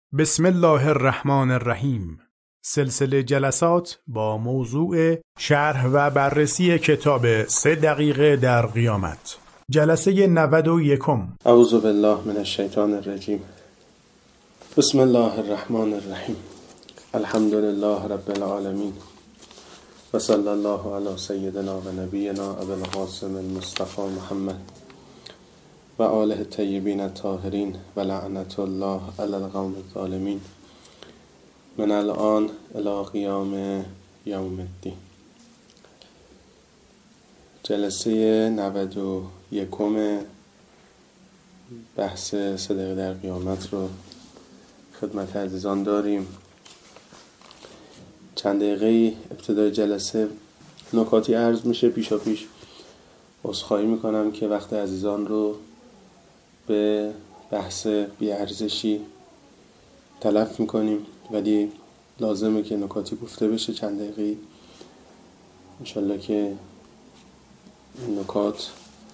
بسم الله الرحمن الرحیم. سلسله جلسات با موضوع شرح و بررسی کتاب 3 دقیقه در قیامت. جلسه 91. اعوذ بالله من الشیطان الرجیم. بسم الله الرحمن الرحیم. الحمد لله رب العالمین و صلی الله علی سیدنا و نبینا ابی القاسم المصطفى محمد و آله الطیبین الطاهرین و لعنت الله علی القوم الظالمین من الان الی قیام یوم الدین. جلسه 91 بحث 3 دقیقه در قیامت رو خدمت عزیزان داریم. چند دقیقه ابتدای جلسه نکاتی عرض میشه. پیشا پیش عذرخواهی میکنم که وقت عزیزان رو به بحث بی‌ارزشی تلف میکنیم، ولی لازمه که نکاتی گفته بشه. چند دقیقه انشالله که این نکات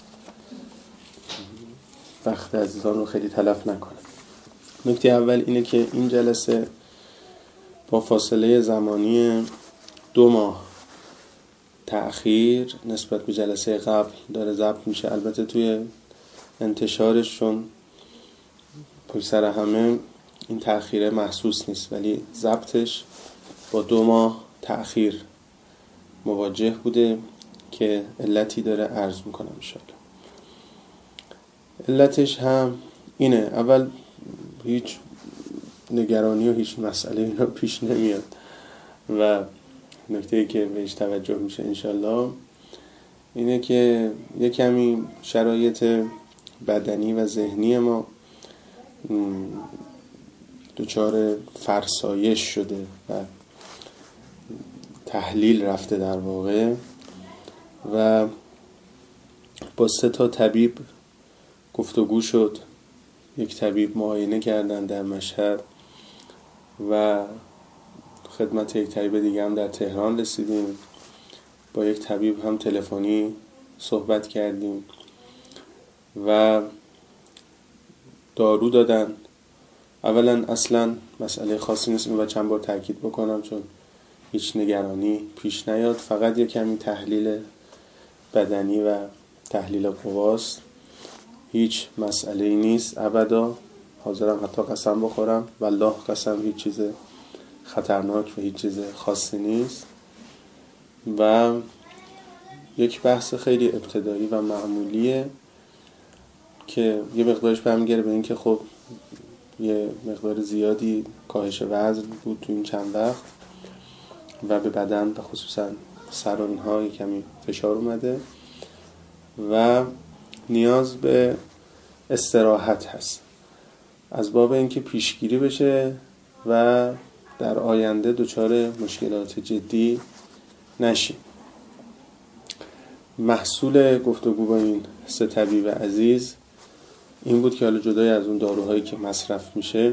وقت عزیزان رو خیلی تلف نکنه. نکته اول اینه که این جلسه با فاصله زمانی 2 ماه تأخیر نسبت به جلسه قبل داره ضبط میشه. البته توی انتشارش چون پشت سر همه این تأخیر محسوس نیست، ولی ضبطش با 2 ماه تأخیر مواجه بوده که علتی داره عرض میکنم انشاءالله. علتش هم اینه: اول هیچ نگرانی و هیچ مسئله اینا پیش نمیاد و نکته‌ای که بهش توجه میشه انشاءالله اینه که یک کمی شرایط بدنی و ذهنی ما دچار فرسایش شده و تحلیل رفته در واقع، و با 3 طبیب گفتگو شد. یک طبیب معاینه کردن در مشهد و خدمت یک طبیب دیگه هم در تهران رسیدیم. با یک طبیب هم تلفنی صحبت کردیم و دارو دادن. اولا اصلا مسئله خاصی نیست، اینو چند بار تاکید بکنم چون هیچ نگرانی پیش نیاد. فقط یک کمی تحلیل بدنی و تحلیل قواست، هیچ مسئله نیست ابدا. حاضرم حتی قسم بخورم، والله قسم، هیچ چیز خطرناک و هیچ چیز خاصی نیست. و یک بحث خیلی ابتدایی و معمولیه که یه مقدارش برمیگره به این که خب یه مقدار زیادی کاهش وزن بود تو این چند وقت و به بدن و خصوصا سر و اینها یه کمی فشار اومده و نیاز به استراحت هست، از باب اینکه پیشگیری بشه و در آینده دچار مشکلات جدی نشیم. محصول گفتگو با این 3 طبیب عزیز این بود که حالا جدای از اون داروهایی که مصرف میشه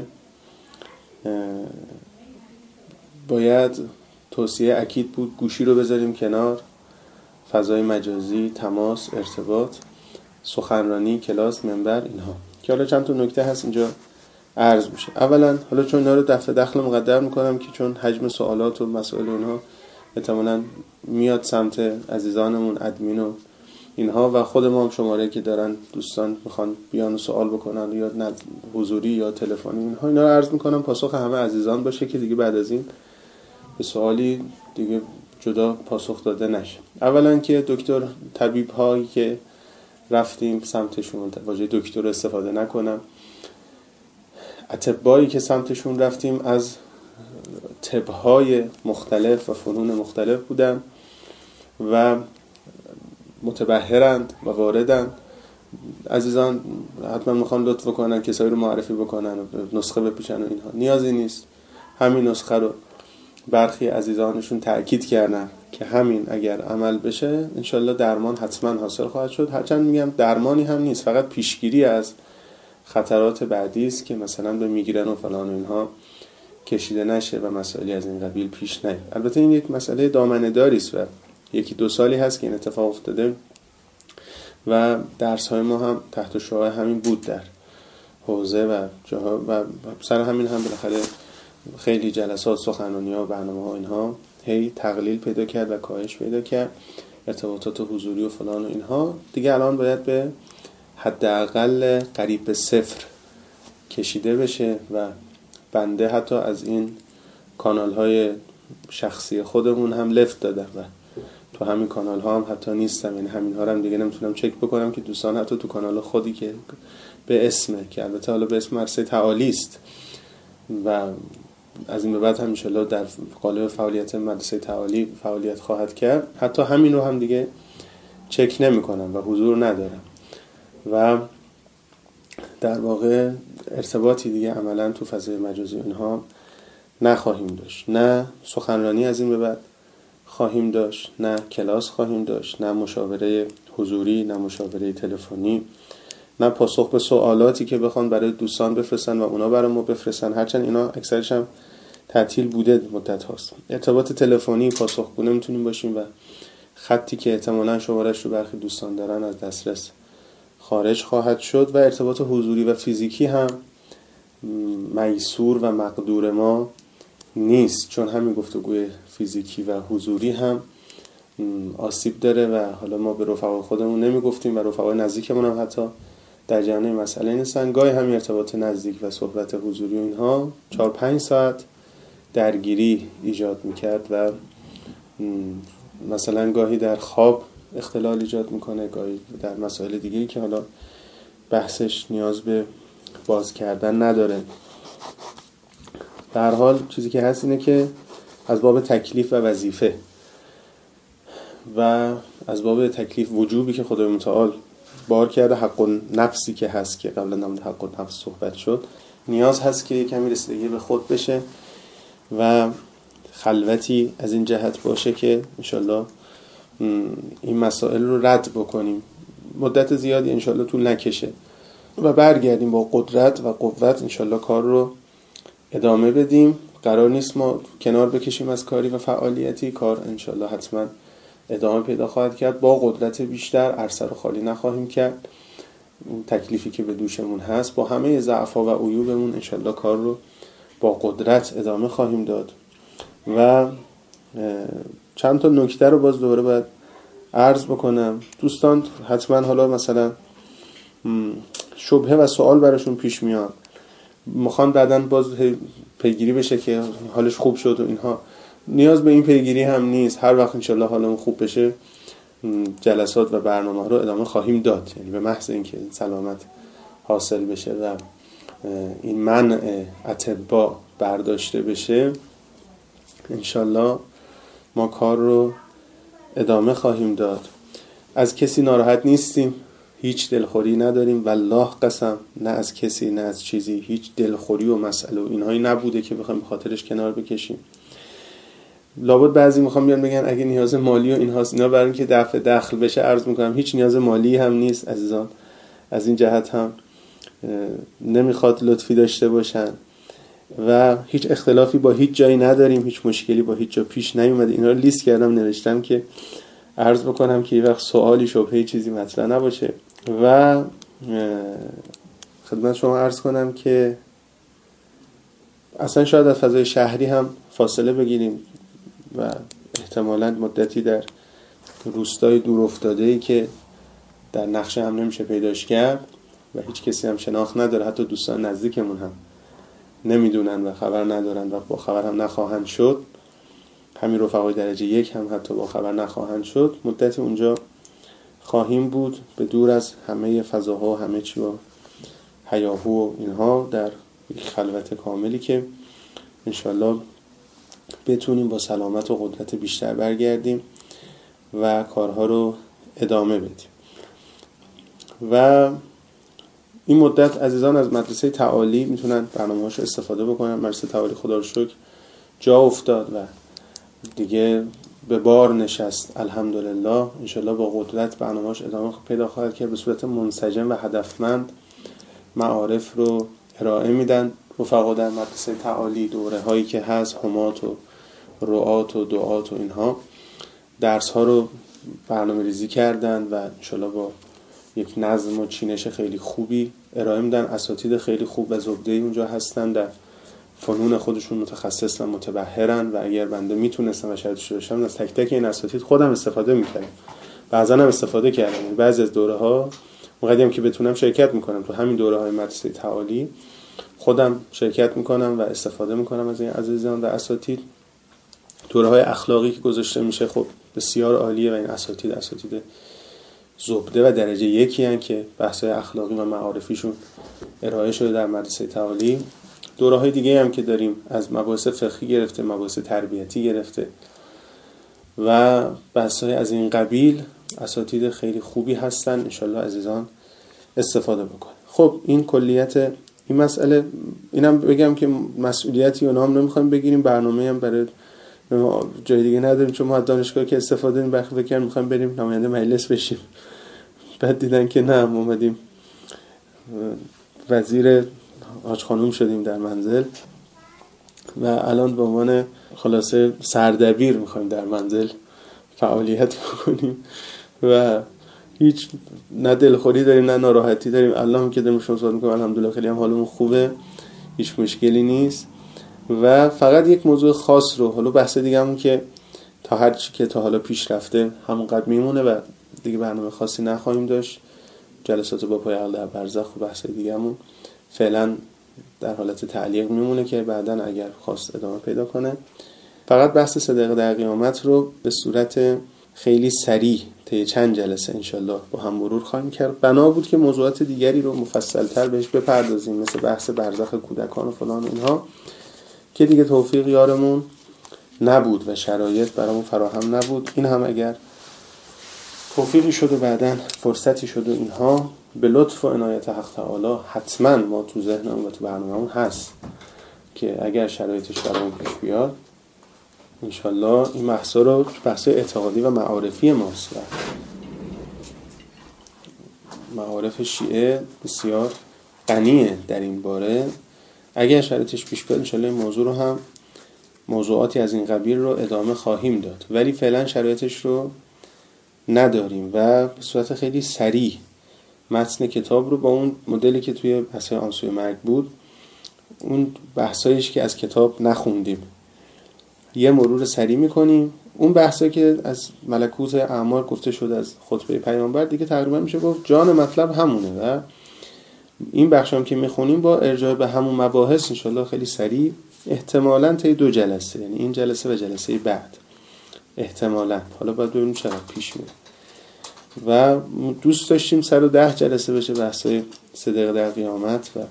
باید توصیه اکید بود گوشی رو بذاریم کنار، فضای مجازی، تماس، ارتباط، سخنرانی، کلاس، منبر، اینها. که حالا چند تا نکته هست اینجا عرض میشه. اولا حالا چون اینا رو دفعه داخل مقدر میکنم که چون حجم سوالات و مسائل اینها احتمالاً میاد سمت عزیزانمون ادمین و اینها و خود ما هم شماره که دارن دوستان میخوان بیان و سوال بکنن یا حضوری یا تلفنی اینها، اینا رو عرض میکنم پاسخ همه عزیزان باشه که دیگه بعد از این به سوالی دیگه جدا پاسخ داده نشه. اولا که دکتر طبیب هایی که رفتیم سمتشون، واژه دکتر استفاده نکنم، اطبایی که سمتشون رفتیم از طب‌های مختلف و فنون مختلف بودن و متبحرند و واردند. عزیزان حتما میخوان لطف کنن کسایی رو معرفی بکنن و نسخه بپیچن و اینها. نیازی نیست. همین نسخه رو برخی عزیزانشون تأکید کردن که همین اگر عمل بشه انشالله درمان حتما حاصل خواهد شد. هرچند میگم درمانی هم نیست، فقط پیشگیری از خطرات بعدی است که مثلا به میگرن و فلان و اینها کشیده نشه و مسائلی از این قبیل پیش نیاد. البته این یک مسئله دامنه داری است و 1-2 سالی هست که این اتفاق افتاده و درس های ما هم تحت شعاع همین بود در حوزه و جاها و سر همین هم بالاخره خیلی جلسات، سخنرانی‌ها، برنامه‌ها اینها هی تقلیل پیدا کرد و کاهش پیدا کرد، ارتباطات حضوری و فلان و اینها دیگه الان باید به حداقل قریب به صفر کشیده بشه و بنده حتی از این کانال‌های شخصی خودمون هم لفت دادم و تو همین کانال‌ها هم حتی نیستم، یعنی همین‌ها رو هم دیگه نمیتونم چک بکنم که دوستان حتی تو کانال خودی که به اسمه، که البته حالا به اسم مدرسه تعالی است و از این به بعد هم انشالله در قالب فعالیت مدرسه تعالی فعالیت خواهد کرد، حتی همین رو هم دیگه چک نمی کنم و حضور ندارم و در واقع ارتباطی دیگه عملا تو فضای مجازی اینها نخواهیم داشت. نه سخنرانی از این به بعد خواهیم داشت، نه کلاس خواهیم داشت، نه مشاوره حضوری، نه مشاوره تلفنی، نه پاسخ به سوالاتی که بخوان برای دوستان بفرستن و اونا برای ما بفرستن، هرچند اینا اکثرش هم تعطیل بوده مدت هاست. ارتباط تلفنی پاسخگو نمیتونیم باشیم و خطی که احتمالاً شمارش رو برخی دوستان دارن از دسترس خارج خواهد شد و ارتباط حضوری و فیزیکی هم میسور و مقدور ما نیست، چون همین گفتگوی فیزیکی و حضوری هم آسیب داره و حالا ما به رفقای خودمون نمیگفتیم و رفقای نزدیکمون هم حتی در جریان مسئله نیستن. گاهی همین ارتباط نزدیک و صحبت حضوری و اینها 4-5 ساعت درگیری ایجاد میکرد و مثلا گاهی در خواب اختلال ایجاد میکنه، گاهی در مسائل دیگه‌ای که حالا بحثش نیاز به باز کردن نداره. در حال چیزی که هست اینه که از باب تکلیف و وظیفه و از باب تکلیف وجوبی که خدای متعال بار کرده، حق و نفسی که هست که قبلا نام حق و نفس صحبت شد، نیاز هست که کمی رسیدگی به خود بشه و خلوتی از این جهت باشه که انشالله این مسائل رو رد بکنیم، مدت زیادی انشالله طول نکشه و برگردیم با قدرت و قوت انشالله کار رو ادامه بدیم. قرار نیست ما کنار بکشیم از کاری و فعالیتی، کار انشالله حتما ادامه پیدا خواهد کرد، با قدرت بیشتر، عرصه رو خالی نخواهیم کرد. تکلیفی که به دوشمون هست با همه ضعف‌ها و عیوبمون انشالله کار رو با قدرت ادامه خواهیم داد. و چند تا نکته رو باز دوباره باید عرض بکنم. دوستان حتما حالا مثلا شبهه و سوال براشون پیش میاد، میخوان بعداً باز پیگیری بشه که حالش خوب شد و اینها. نیاز به این پیگیری هم نیست، هر وقت انشالله حالمون خوب بشه جلسات و برنامه رو ادامه خواهیم داد، یعنی به محض اینکه سلامت حاصل بشه و این منع اطباء برداشته بشه انشالله ما کار رو ادامه خواهیم داد. از کسی ناراحت نیستیم، هیچ دلخوری نداریم، والله قسم، نه از کسی نه از چیزی هیچ دلخوری و مسئله و اینهایی نبوده که بخوایم خاطرش کنار بکشیم. لابد بعضی میخوام بیان بگن اگه نیاز مالی و اینهاست، اینا برای اینکه دفع دخل بشه عرض میکنم هیچ نیاز مالی هم نیست عزیزان، از این جهت هم نمیخواد لطفی داشته باشن و هیچ اختلافی با هیچ جایی نداریم، هیچ مشکلی با هیچ جا پیش نیومده. اینا رو لیست کردم نوشتم که عرض بکنم که یه وقت سوالی شبهه چیزی مطرح نباشه. و خدمت شما عرض کنم که اصلا شاید از فضای شهری هم فاصله بگیریم و احتمالاً مدتی در روستای دور افتاده‌ای که در نقشه هم نمیشه پیداش کرد و هیچ کسی هم شناخت نداره، حتی دوستان نزدیکمون هم نمیدونن و خبر ندارن و با خبر هم نخواهند شد، همین رفقای درجه 1 هم حتی با خبر نخواهند شد، مدتی اونجا خواهیم بود به دور از همه فضاها و همه چی و هیاهو و اینها، در یک خلوت کاملی که انشالله بتونیم با سلامت و قدرت بیشتر برگردیم و کارها رو ادامه بدیم. و این مدت عزیزان از مدرسه تعالی میتونن برنامه‌هاشو استفاده بکنن. مدرسه تعالی خدا رو شکر جا افتاد و دیگه به بار نشست الحمدلله. انشالله با قدرت برنامه‌هاش ادامه پیدا خواهد کرد، به صورت منسجم و هدفمند معارف رو ارائه میدن رفقا در مدرسه تعالی. دوره هایی که هست، همات و رعات و دعات و اینها، درس ها رو برنامه ریزی کردن و انشالله با یک نظم و چینش خیلی خوبی ارائه میدن. اساتید خیلی خوب و زبده‌ای اونجا هستن، در فنون خودشون متخصص و متبحرن و اگر بنده میتونستم و شرایطش داشتم از تک تک این اساتید خودم استفاده میکردم. بعضا هم استفاده کردم. بعضی از دوره‌ها موقعی که بتونم شرکت میکنم تو همین دوره‌های مدرسه تعالی، خودم شرکت میکنم و استفاده میکنم از این عزیزان و اساتید. دوره‌های اخلاقی که گذاشته میشه خب بسیار عالیه و این اساتید زبده و درجه یکی هستند که بحث‌های اخلاقی و معارفیشون ارائه شده در مدرسه تعالی. دوره‌های دیگه هم که داریم از مباحث فقهی گرفته، مباحث تربیتی گرفته و بحث‌های از این قبیل، اساتید خیلی خوبی هستن. انشالله عزیزان استفاده بکنه. خب این کلیت این مسئله. اینم بگم که مسئولیتی اونا هم نمیخوایم بگیریم، برنامه هم برای جای دیگه نداریم، چون ما از دانشگاه که استفاده این بخش فکر میخوایم بریم نماینده مجلس بشیم. بعد دیدن که نه، ما اومدیم وزیر حاج خانوم شدیم در منزل و الان به عنوان خلاصه سردبیر میخوایم در منزل فعالیت بکنیم و هیچ نه دلخوری داریم نه ناراحتی داریم. الان که داریم شما صحبت میکنیم الحمدلله خیلی هم حالمون خوبه، هیچ مشکلی نیست. و فقط یک موضوع خاص رو، حالا بحث دیگه همون که تا هر چی که تا حالا پیش رفته همونقدر میمونه و دیگه برنامه خاصی نخواهیم داشت. جلسات با پای عقل در برزخ و بحث دیگه همون فعلا در حالت تعلیق میمونه که بعداً اگر خواست ادامه پیدا کنه. فقط بحث 3 دقیقه در قیامت رو به صورت خیلی سریع طی چند جلسه انشالله با هم مرور خواهیم کرد. بنا بود که موضوعات دیگری رو مفصل‌تر بهش بپردازیم، مثل بحث برزخ کودکان و فلان اینها، که دیگه توفیق یارمون نبود و شرایط برامون فراهم نبود. این هم اگر توفیقی شد و بعداً فرصتی شد و اینها، به لطف و عنایت حق تعالی حتما ما تو ذهنمون و تو برنامه‌مون هست که اگر شرایطش برامون پیش بیاد انشالله این بحثا رو، بحث اعتقادی و معارفی ماست و معارف شیعه بسیار غنیه در این باره. اگر شرایطش پیش بیاد انشالله این موضوع رو هم، موضوعاتی از این قبیل رو ادامه خواهیم داد، ولی فعلا شرایطش رو نداریم و به صورت خیلی سریع متن کتاب رو با اون مدلی که توی بحث‌های آنسوی مرگ بود، اون بحثایش که از کتاب نخوندیم یه مرور سریع میکنیم. اون بحثایی که از ملکوت اعمار گفته شد از خطبه پیامبر دیگه تقریبا میشه گفت جان مطلب همونه و این بخش هم که میخونیم با ارجاع به همون مباحث انشالله خیلی سریع، احتمالاً طی 2 جلسه، یعنی این جلسه و جلسه بعد احتمالاً، حالا باید ببینیم چقدر پیش میره. و دوست داشتیم 110 جلسه بشه بحثای 3 دقیقه در قیامت و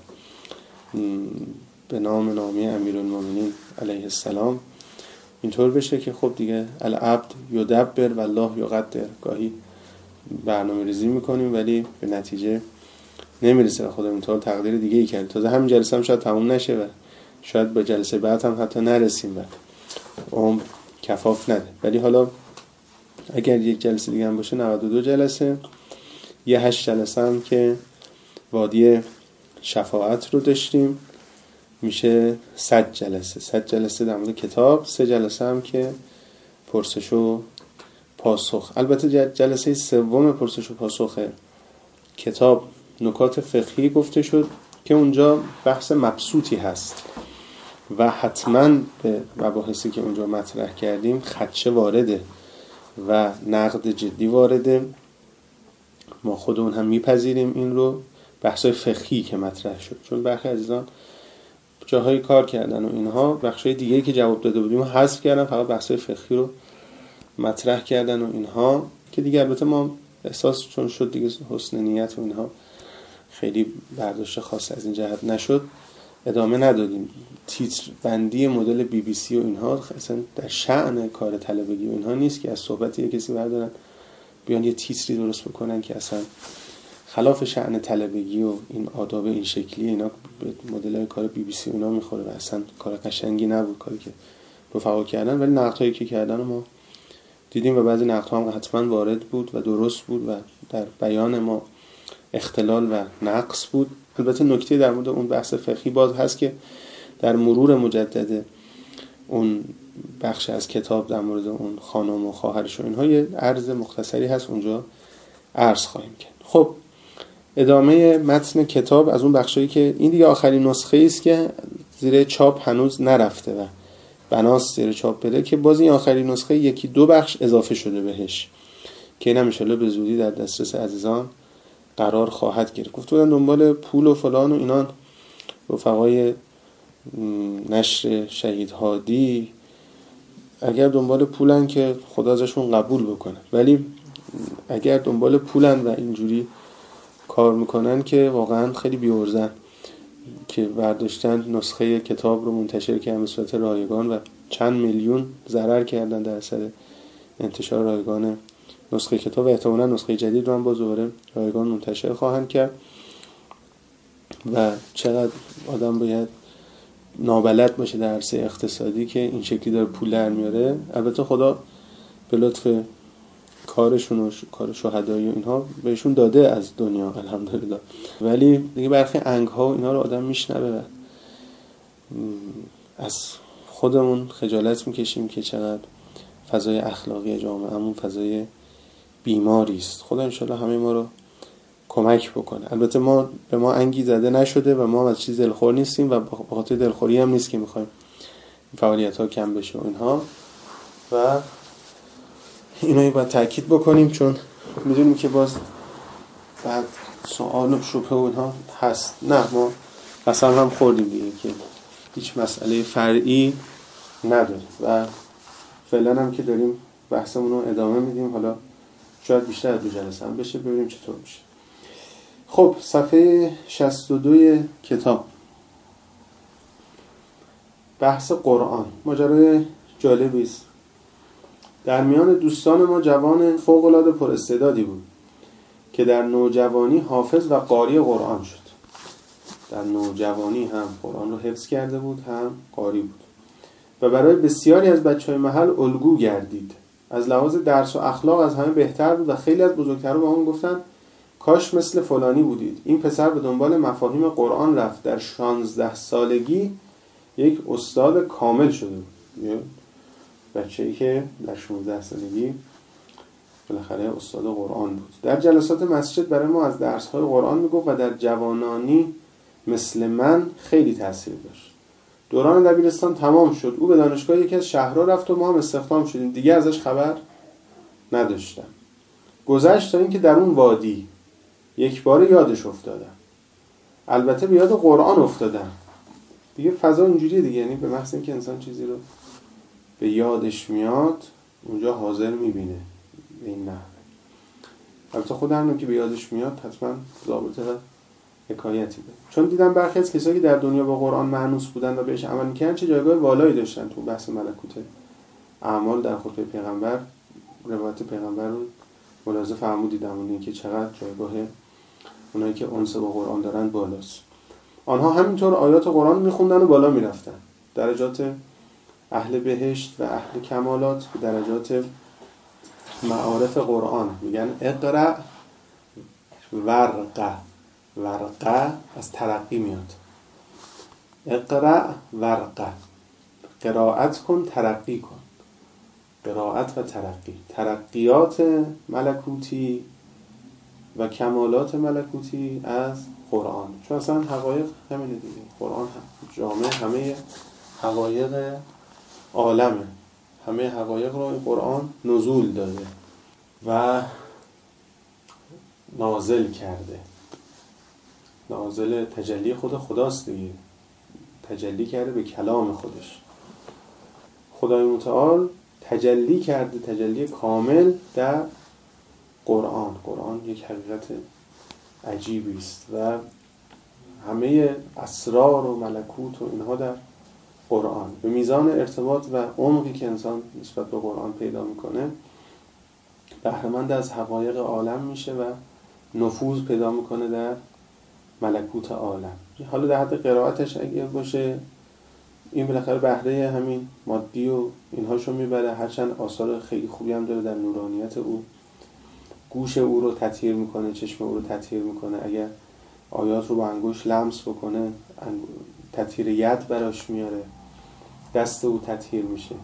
به نام نامی امیرالمومنین علیه السلام اینطور بشه که خب دیگه العبد یدبر و الله یقدر. گاهی برنامه ریزی میکنیم ولی به نتیجه نمیرسه و خدا اینطور تقدیر دیگه ای کرد. تازه همین جلسه هم شاید تموم نشه و شاید با جلسه بعد هم حتی نرسیم و عمر کفاف نده. ولی حالا اگر یک جلسه دیگه هم باشه 92 جلسه، یه 8 جلسه هم که وادی شفاعت رو داشتیم میشه 100 جلسه. 100 جلسه در مورد کتاب، 3 جلسه هم که پرسش و پاسخ. البته جلسه سوم پرسش و پاسخ کتاب نکات فقهی گفته شد که اونجا بحث مبسوطی هست و حتما به مباحثی که اونجا مطرح کردیم خدشه وارده و نقد جدی وارده. ما خودمون هم میپذیریم این رو، بحثای فقهی که مطرح شد، چون برخی عزیزان جاهای کار کردن و اینها بخشای دیگه‌ای که جواب داده بودیم حذف کردن، فقط بحثای فقهی رو مطرح کردن و اینها که دیگه البته ما احساس چون شد دیگه حسن نیت و اینها خیلی برداشت خاص از این جهت نشد ادامه ندادیم. تیتر بندی مدل BBC و اینها اصلا در شأن کار طلبگی و اینها نیست که از صحبت یک کسی بردارن بیان یه تیتری درست بکنن که اصلا خلاف شأن طلبگی و این آداب این شکلی اینا به مدل کار BBC اونا میخوره و اصلا کار قشنگی نبود کاری که رفقا کردن. ولی نقدهایی که کردن ما دیدیم و بعضی نقدها هم حتما وارد بود و درست بود و در بیان ما اختلال و نقص بود. البته نکته در مورد اون بحث فقهی باز هست که در مرور مجدد اون بخش از کتاب در مورد اون خانم و خواهرش و اینها یه عرض مختصری هست اونجا عرض خواهیم کرد. خب ادامه متن کتاب از اون بخشایی که این دیگه آخرین نسخه است که زیر چاپ هنوز نرفته و بناست زیر چاپ بره، که باز این آخرین نسخه 1-2 بخش اضافه شده بهش که اینم ان شاءالله به زودی در دسترس عزیزان قرار خواهد گرفت. گفت بودن دنبال پول و فلان و اینان رفقای نشر شهید هادی، اگر دنبال پولن که خدا ازشون قبول بکنه، ولی اگر دنبال پولن و اینجوری کار میکنن که واقعا خیلی بی‌ارزن که برداشتن نسخه کتاب رو منتشر کردن به صورت رایگان و چند میلیون ضرر کردن در اثر انتشار رایگان نسخه کتاب و احتمالاً نسخه جدید رو هم باز دوباره رایگان منتشر خواهند کرد. و چقدر آدم باید نابلد باشه در عرصه اقتصادی که این شکلی داره پول در میاره. البته خدا به لطف کارشون و کار شهدایی و اینها بهشون داده از دنیا الحمدلله، ولی دیگه برخی انگ ها و اینا رو آدم میشنوه و از خودمون خجالت میکشیم که چقدر فضای اخلاقی جامعهمون فضای بیماری است. خدا انشالله همه ما رو کمک بکنه. البته ما به ما انگی زده نشده و ما از چیز دلخور نیستیم و به خاطر دلخوری هم نیست که میخوایم فعالیت ها کم بشه و اینها، و اینو باید تأکید بکنیم چون میدونیم که باز بعد سوال و شبهه و اینها هست. نه، ما قسم هم خوردیم دیگه که هیچ مسئله فرعی نداریم و فعلا هم که داریم بحثمون رو ادامه میدیم. حالا شاید بیشتر از 2 جلسه هم بشه، ببینیم چطور میشه. خب صفحه 62 کتاب، بحث قرآن. ماجرای جالبی است. در میان دوستان ما جوان فوق‌العاده پر استعدادی بود که در نوجوانی حافظ و قاری قرآن شد. در نوجوانی هم قرآن رو حفظ کرده بود هم قاری بود و برای بسیاری از بچه‌های محل الگو گردید. از لحاظ درس و اخلاق از همه بهتر بود و خیلی از بزرگترها به اون گفتن کاش مثل فلانی بودید. این پسر به دنبال مفاهیم قرآن رفت. در 16 سالگی یک استاد کامل شده بود. بچه‌ای که در 16 سالگی بالاخره استاد قرآن بود. در جلسات مسجد برای ما از درس‌های قرآن میگفت و در جوانانی مثل من خیلی تاثیر داشت. دوران دبیرستان تمام شد. او به دانشگاه یکی از شهرها رفت و ما هم استخدام شدیم. دیگه ازش خبر نداشتم. گذشت تا اینکه در اون وادی یک بار یادش افتادم. البته به یاد قرآن افتادم. دیگه فضا اینجوریه دیگه، یعنی به محض اینکه انسان چیزی رو به یادش میاد اونجا حاضر میبینه به این نحوه. البته خودم که به یادش میاد حتما ضابطه و حکایتی بود. چون دیدم برخی از کسایی که در دنیا با قرآن مهنوس بودن و بهش عمل میکردن چه جایگاه والایی داشتن. تو بحث ملکوت اعمال در خطبه پیغمبر روایت پیغمبر رو ملاحظه فرمودید در مورد اینکه چقدر جایگاه اونایی که انس با قرآن دارن بالاست. آنها همینطور آیات قرآن میخوندن و بالا میرفتن. درجات اهل بهشت و اهل کمالات به درجات معارف قرآن میگن اقرأ ورقه. ورقه از ترقی میاد. اقرأ ورقه، قرائت کن، ترقی کن. قرائت و ترقی، ترقیات ملکوتی و کمالات ملکوتی از قرآن. چون اصلا حقایق همینه دیگه. قرآن جامع همه حقایق عالمه. همه حقایق رو این قرآن نزول داده و نازل کرده. نازل تجلی خداست دیگه. تجلی کرده به کلام خودش. خدای متعال تجلی کرده، تجلی کامل در قرآن. قرآن یک حقیقت عجیبی است و همه اسرار و ملکوت و اینها در قرآن. به میزان ارتباط و عمقی که انسان نسبت به قرآن پیدا میکنه بهره‌مند از حقایق عالم میشه و نفوذ پیدا میکنه در ملکوت عالم. حالا در حد قرائتش اگه باشه این بالاخره بهره همین مادی و اینهاشو میبره، هرچند آثار خیلی خوبی هم داره در نورانیت او. گوش او رو تطهیر میکنه، چشم او رو تطهیر میکنه. اگر آیات رو با انگوش لمس بکنه تطهیر ید براش میاره، دست او تطهیر میشه.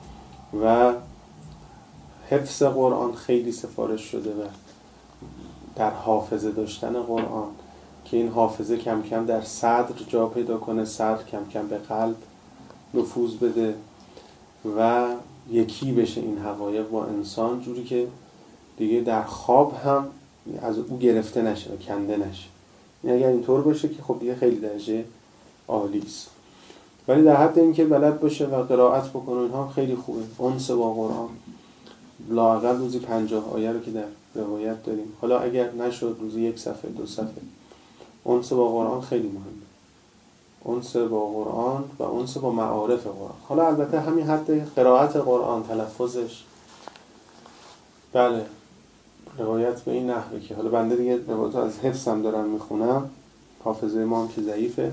و حفظ قرآن خیلی سفارش شده و در حافظه داشتن قرآن که این حافظه کم کم در صدر جا پیدا کنه، صدر کم کم به قلب نفوذ بده و یکی بشه این حقایق با انسان، جوری که دیگه در خواب هم از او گرفته نشه و کنده نشه. این اگر اینطور باشه که خب دیگه خیلی درجه عالی است. ولی در حد اینکه بلد باشه و قرائت بکنه اینها خیلی خوبه. انس با قرآن لااقل روزی 50 آیه رو که در روایت داریم، حالا اگر نشد روزی 1 صفحه 2 صفحه. انس با قرآن خیلی مهمه، انس با قرآن و انس با معارف قرآن. حالا البته همین حد قرائت قرآن، تلفظش، بله روایت به این نحوه که حالا بنده دیگه روایت از حفظم دارم میخونم، حافظه ما هم که ضعیفه،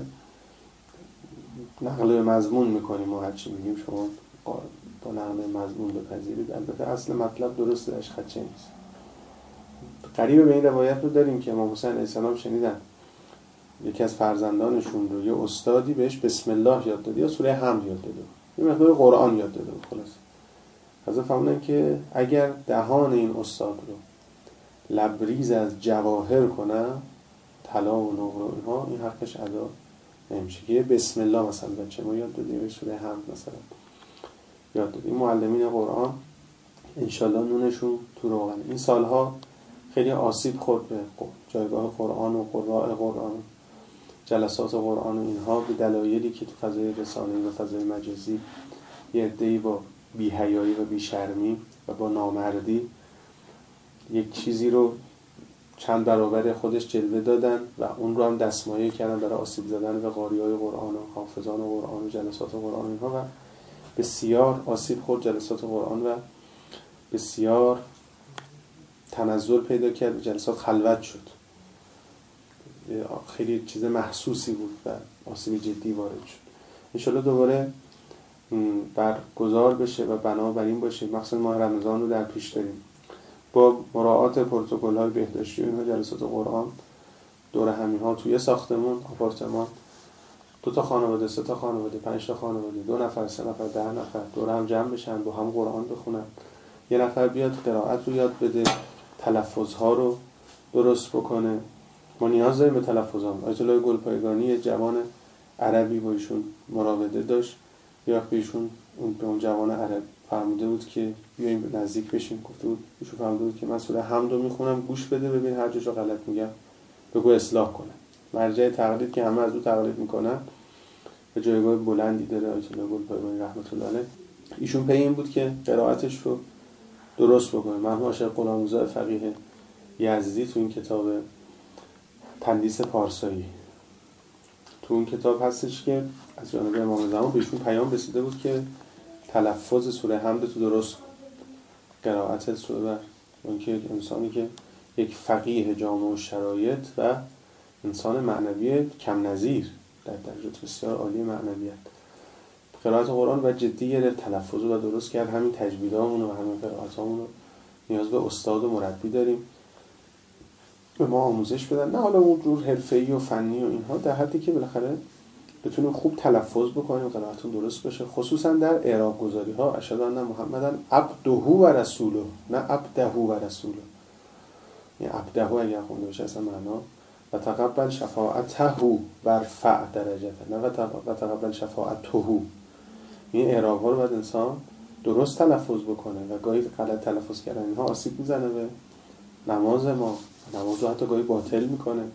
نقل مضمون میکنیم و هرچی میگیم شما با نقل مضمون بپذیرید. البته اصل مطلب درست درش خدشه نیست. قریب به این روایت رو داریم که امام حسین علیه السلام شنیدن یکی از فرزندانشون رو یه استادی بهش بسم الله یاد داده یا سوره حمد یاد داده، یه مقدار قرآن یاد داده. خلاص حضرت فرمودن که اگر دهان این استاد رو لبریز از جواهر کنم، طلا و نقره و اینها، این حقش ادا نمیشه. که بسم الله مثلا بچه ما یاد دادیم، سوره حمد مثلا یاد دادیم. معلمین قرآن انشالله نونشون تو روغن. این سالها خیلی آسیب خورد به جایگاه قرآن و قراء قرآن، جلسات قرآن و اینها، به دلایلی که تو فضای رسانه‌ای و فضای مجازی یه عده‌ای با بی‌حیایی و بی‌شرمی و با نامردی یک چیزی رو چند برابر خودش جلوه دادن و اون رو هم دستمایه کردن برای آسیب زدن به قاریای قرآن و حافظان قرآن و جلسات قرآن اینها، و بسیار آسیب خورد جلسات قرآن و بسیار تنزل پیدا کرد، جلسات خلوت شد. خیلی چیز محسوسی بود و آسیب جدی وارد شد. انشالله دوباره برگزار بشه و بنابر این باشه. مخصوصا ماه رمضان رو در پیش داریم، با مراعات پروتکل‌های بهداشتی و اینها جلسات قرآن دور همینها توی ساختمون، آپارتمان، 2 تا خانواده، 3 تا خانواده، 5 تا خانواده، 2 نفر، 3 نفر، 10 نفر دور هم جمع بشن، با هم قرآن بخونن. یه نفر بیاد قرائت رو یاد بده، تلفظها رو درست بکنه. ما نیاز داریم به تلفظام. آیت الله گلپایگانی یه جوان عربی با ایشون مراوده داشت، یا ایشون به اون جوان عرب فرموده بود که بیایم نزدیک بشیم. گفته بود، ایشون فرموده بود که من سوره حمد رو میخونم، گوش بده ببین هر جاشو غلط میگم بگو اصلاح کنه. مرجع تقلید که همه از او تقلید میکنن به جایگاه بلندی داره آیت الله گلپایگانی رحمت الله علیه. ایشون پی این بود که قرائتش رو درست بکنه. مرحوم شیخ غلامرضا فقیه یزدی تو این کتاب تندیس پارسایی، تو اون کتاب هستش که از جانب امام زمان بهشون پیام رسیده بود که تلفظ سوره حمد تو درست قرائت سوره بر اون که انسانی که یک فقیه جامع شرایط و انسان معنوی کم نظیر در درجات بسیار عالی معنویت قرائت قرآن و جدی گرفت، تلفظ رو درست کرد. همین تجویدامون و همین قرائتامون رو نیاز به استاد و مربی داریم به ما آموزش بدن، نه حالا اون جور حرفه‌ای و فنی و اینها، در حدی که بالاخره بتونیم خوب تلفظ بکنیم و قرائتون درست بشه. خصوصا در اعراب گذاری ها، اشهد ان محمدن عبده و رسوله، نه عبده و رسوله. این عبده اگر خونده بشه اصلا معنا و تقبل شفاعته و ارفع درجته، نه و تقبل شفاعته. این اعراب ها رو باید انسان درست تلفظ بکنه و گاهی غلط تلفظ کردن اینها آسیب میزنه به نماز ما، نماز رو حتی گاهی باطل میکنه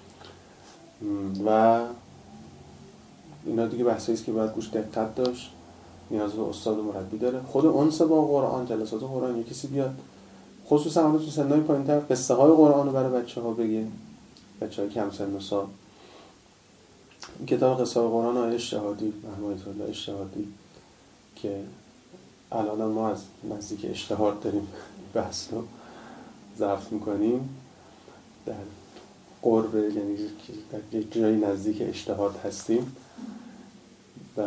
و اینا دیگه بحثایی است که باید گوش دقت داشت، نیاز به استاد و مربی داره. خود انس با قرآن، جلسات قرآن، یه کسی بیاد خصوصا اون تو سنای پایین‌تر قصه های قرآن رو برای بچه‌ها بگه، بچه‌های کم سن و سال. این کتاب قصه های قرآن آیه اشتهادی، محمود الله اشتهادی، که الان ما از نزدیک اشتهاد داریم بحث رو ضبط میکنیم، در قرب یعنی در یک جایی نزدیک اشتهاد هستیم. بله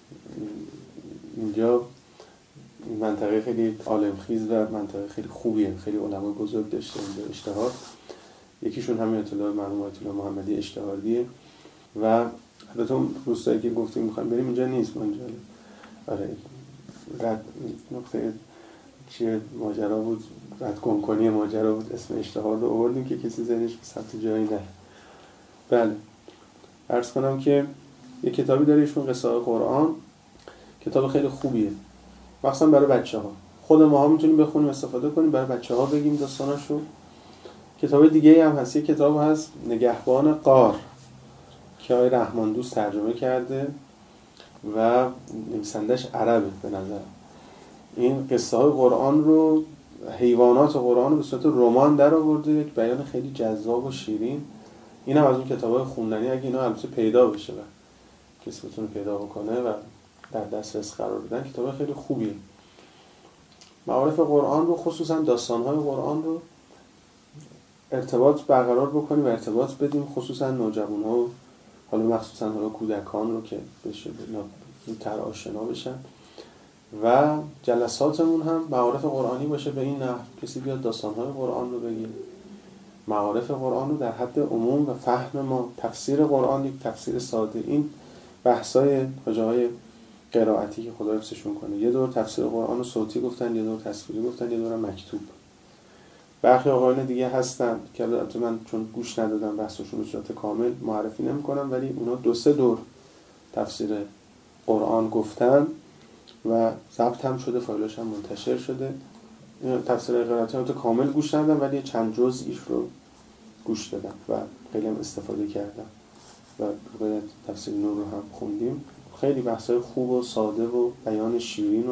اینجا منطقه خیلی عالمخیز و منطقه خیلی خوبیه، خیلی علمای بزرگ داشته اینجا اشتهاد. یکیشون همین آیت الله مرحوم آیت الله محمدی اشتهادیه و البته اون روستایی که گفتیم میخوایم بریم اینجا نیست، ما اینجا آره نقطه چیه ماجرا بود، رد کنکنی ماجرا بود، اسم اشتهار رو آوردیم که کسی ذهنش به سمت جایی نه. بله، عرض کنم که یه کتابی داره ایشون قصه های قرآن، کتاب خیلی خوبیه مخصوصا برای بچه‌ها. خود ماها میتونیم بخونیم استفاده کنیم، برای بچه‌ها بگیم داستاناشو. کتاب دیگه هم هست، یه کتاب هست نگهبان غار که آقای رحمان دوست ترجمه کرده و نویسندش عربه به نظر. این قصه های قرآن رو، حیوانات قرآن رو به صورت رمان در آورده، یک بیان خیلی جذاب و شیرین. این هم از اون کتاب‌های خوندنی اگه اینا البته پیدا بشه و کسی بتونه پیدا بکنه و در دسترس قرار بدن، کتاب خیلی خوبیه. معارف قرآن رو، خصوصا داستان‌های قرآن رو ارتباط برقرار بکنیم و ارتباط بدیم، خصوصا نوجوان‌ها و حالا مخصوصا کودکان رو که بشه زودتر آشنا بشن. و جلساتمون هم معارف قرآنی باشه به این نحو، کسی بیاد داستان‌های قرآن رو بگه، معارف قرآن رو در حد عموم و فهم ما، تفسیر قرآن یک تفسیر ساده. این بحث‌های حاجی‌های قرائتی که خدا حفظشون کنه، یه دور تفسیر قرآن رو صوتی گفتن، یه دور تصویری گفتن، یه دور مکتوب. برخی آقایان دیگه هستن که البته من چون گوش ندادم بحثشون به صورت کامل معرفی نمی‌کنم، ولی اونا 2-3 دور تفسیر قرآن گفتن و ضبط هم شده، فایلش هم منتشر شده. این تفسیر قرائتی رو کامل گوش ندادم ولی چند جزئیش رو گوش دادم و خیلی هم استفاده کردم و باید تفسیر نور رو هم خوندیم. خیلی بحث‌های خوب و ساده و بیان شیرین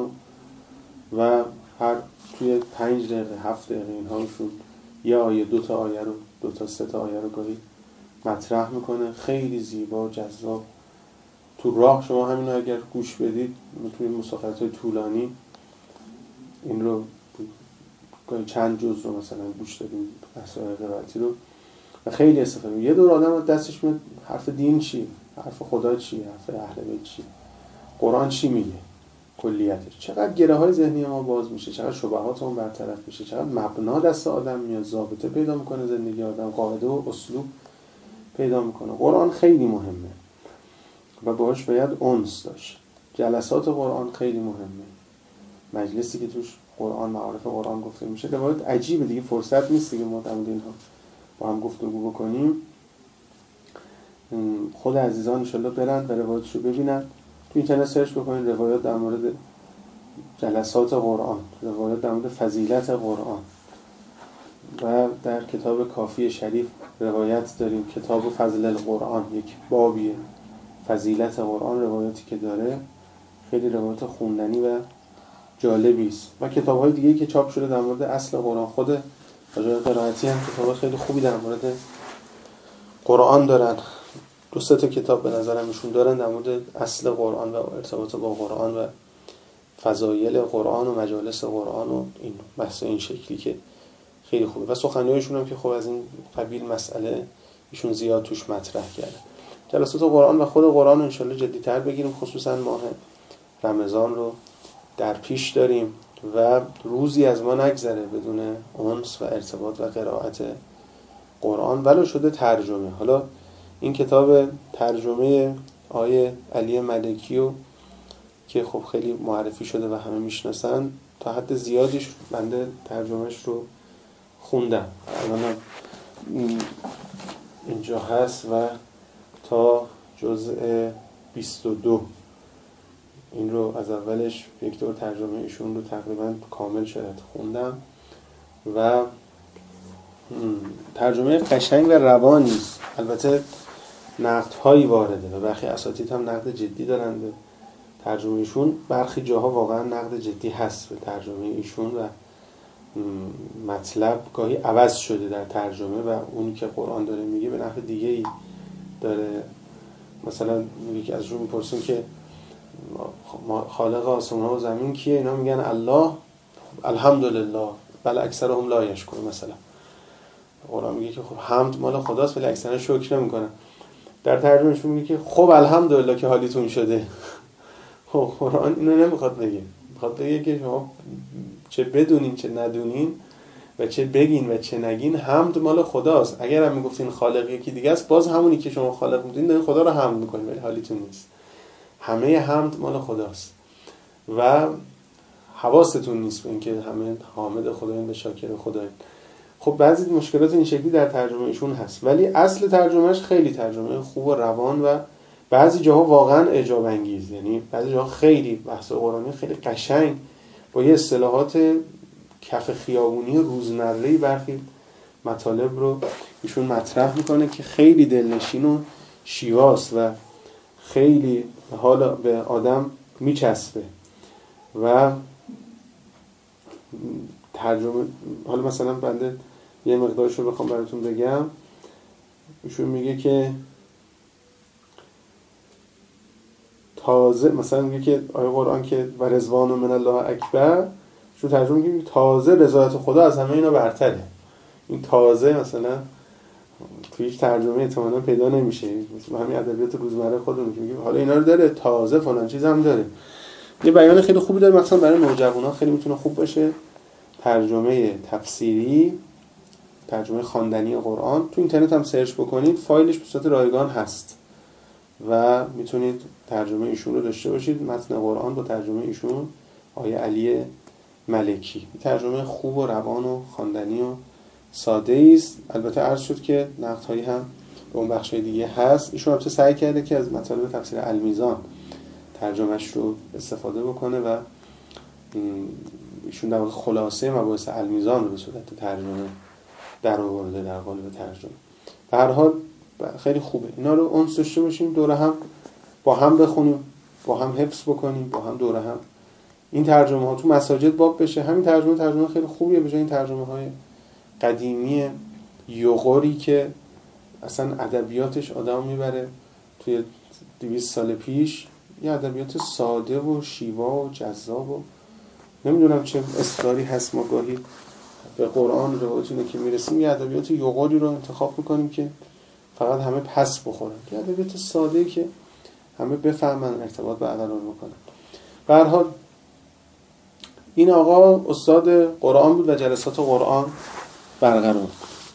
و هر توی 5 دقیقه 7 دقیقه اینهاشون یه آیه 2 تا آیه رو 2 تا 3 تا آیه رو گاهی مطرح میکنه، خیلی زیبا و جذاب. تو راه شما همین رو اگر گوش بدید میتونید مسافرت‌های طولانی این رو گاهی چند جزء رو مثلا گوش دادیم بحث‌های قرائتی رو و خیلی استفاده. یه دور آدم دستش میاد حرف دین چی، حرف خدا چی، حرف اهل بیت چی، قرآن چی میگه، کلیتش چقدر گره های ذهنی ما باز میشه، چقدر شبهات اون برطرف میشه، چقدر مبنا دست آدم میاد، ضابطه پیدا میکنه زندگی آدم، قاعده و اسلوب پیدا میکنه. قرآن خیلی مهمه و باهاش باید انس داشت. جلسات قرآن خیلی مهمه، مجلسی که توش قرآن، معارف قرآن گفته میشه. روایت عجیبه دیگه، فرصت نیست دیگه ما در اینها با هم گفتگو بکنیم. خود عزیزان ان شاءالله برن و روایتشو ببینن. تو اینترنت سرچ بکنید روایات در مورد جلسات قرآن، روایات در مورد فضیلت قرآن. و در کتاب کافی شریف روایت داریم، کتاب فضل القرآن، یک بابیه فضیلت قرآن، روایاتی که داره خیلی روایات خوندنی و جالبی است. و کتاب‌های دیگه‌ای که چاپ شده در مورد اصل قرآن، خود حاجی قرائتی هم کتاب خیلی خوبی در مورد قرآن دارن. 2-3 تا کتاب به نظرم ایشون دارن در مورد اصل قرآن و ارتباط با قرآن و فضایل قرآن و مجالس قرآن و این بحث این شکلی که خیلی خوبه. و سخنرانی‌هاشون هم که خب از این قبیل مسئله ایشون زیاد توش مطرح کرده. جلسات قرآن و خود قرآن رو انشالله جدی‌تر بگیریم، خصوصا ماه رمضان رو در پیش داریم و روزی از ما نگذره بدون انس و ارتباط و قرائت قرآن ولو شده ترجمه. حالا این کتاب ترجمه آیه علی ملکی رو که خب خیلی معرفی شده و همه میشناسن، تا حد زیادیش بنده ترجمهش رو خوندم، الان اینجا هست و تا جزء 22 این رو از اولش یک دور ترجمه ایشون رو تقریبا کامل شاید خوندم و ترجمه قشنگ و روانی است. البته نقدهایی وارده و برخی اساتید هم نقد جدی دارند به ترجمه ایشون، برخی جاها واقعا نقد جدی هست به ترجمه ایشون و مطلب گاهی عوض شده در ترجمه و اونی که قرآن داره میگه به نحو دیگه‌ای داره. مثلا میگه که ازشون میپرسن که خالق آسمان و زمین کیه، اینا میگن الله، الحمدلله، بل اکثرهم لا یشکرون. مثلا قرآن میگه که خب حمد مال خداست ولی اکثرا شکر نمیکنن. در ترجمهشون میگه که خب الحمدلله که حالیتون شده. خب قرآن اینو نمیخواد بگه، میخواد بگه که شما چه بدونین چه ندونین و چه بگین و چه نگین، حمد مال خداست. اگر هم میگفتین خالق یکی دیگه است، باز همونی که شما خالق میدونین دارین خدا رو حمد میکنین ولی حالیتون نیست. همه حمد مال خداست. و حواستون نیست به اینکه همه حامد خدایین و شاکر خدایین. خب بعضی مشکلات این شکلی در ترجمه ایشون هست، ولی اصل ترجمهش خیلی ترجمه خوب و روان و بعضی جاها واقعا اعجاب انگیز. یعنی بعضی جاها خیلی بحث قرآنی خیلی قشنگ با یه اصطلاحات کف خیابونی روزمره‌ای برخی مطالب رو ایشون مطرح میکنه که خیلی دلنشین و شیواست و خیلی حالا به آدم میچسبه. و ترجمه، حالا مثلا بنده یه مقدارش رو بخوام براتون بگم، ایشون میگه که تازه مثلا میگه که آیه قرآن که و رضوان من الله اکبر، شو ترجمه میگه تازه رضایت خدا از همه اینا برتره. این تازه مثلا توی هیچ ترجمه احتمالاً پیدا نمیشه، مثلا همین ادبیات روزمره خودمون میگه حالا اینا رو داره، تازه فلان چیز هم داره. یه بیان خیلی خوبی داره، مثلا برای نوجوانا خیلی میتونه خوب باشه. ترجمه تفسیری، ترجمه خواندنی قرآن، تو اینترنت هم سرچ بکنید فایلش به صورت رایگان هست و میتونید ترجمه ایشون رو داشته باشید. متن قرآن با ترجمه ایشون، آیه علی ملکی، ترجمه خوب و روان و خواندنی و ساده است. البته عرض شد که نقدهایی هم به اون بخشای دیگه هست. ایشون البته سعی کرده که از مطالب تفسیر المیزان ترجمهش رو استفاده بکنه و ایشون در واقع خلاصه مباحث المیزان رو به صورت ترجمه در آورده در قالب ترجمه. به هر حال خیلی خوبه اینا رو اونس داشته باشیم، دوره هم با هم بخونیم، با هم حفظ بکنیم، با هم دوره هم این ترجمه ها تو مساجد باب بشه. همین ترجمه خیلی خوبیه به جای این ترجمه های قدیمی یغوری که اصلا ادبیاتش آدم میبره توی 200 سال پیش. یه ادبیات ساده و شیوا و جذاب و نمیدونم چه اصراری هست ما گاهی به قرآن روایتونه که میرسیم یه ادبیات یغوری رو انتخاب میکنیم که فقط همه پس بخورن، یه ادبیات ساده‌ای که همه بفهمن، ارتباط برقرار بکنن. به هر حال این آقا استاد قرآن بود و جلسات قرآن برقرار.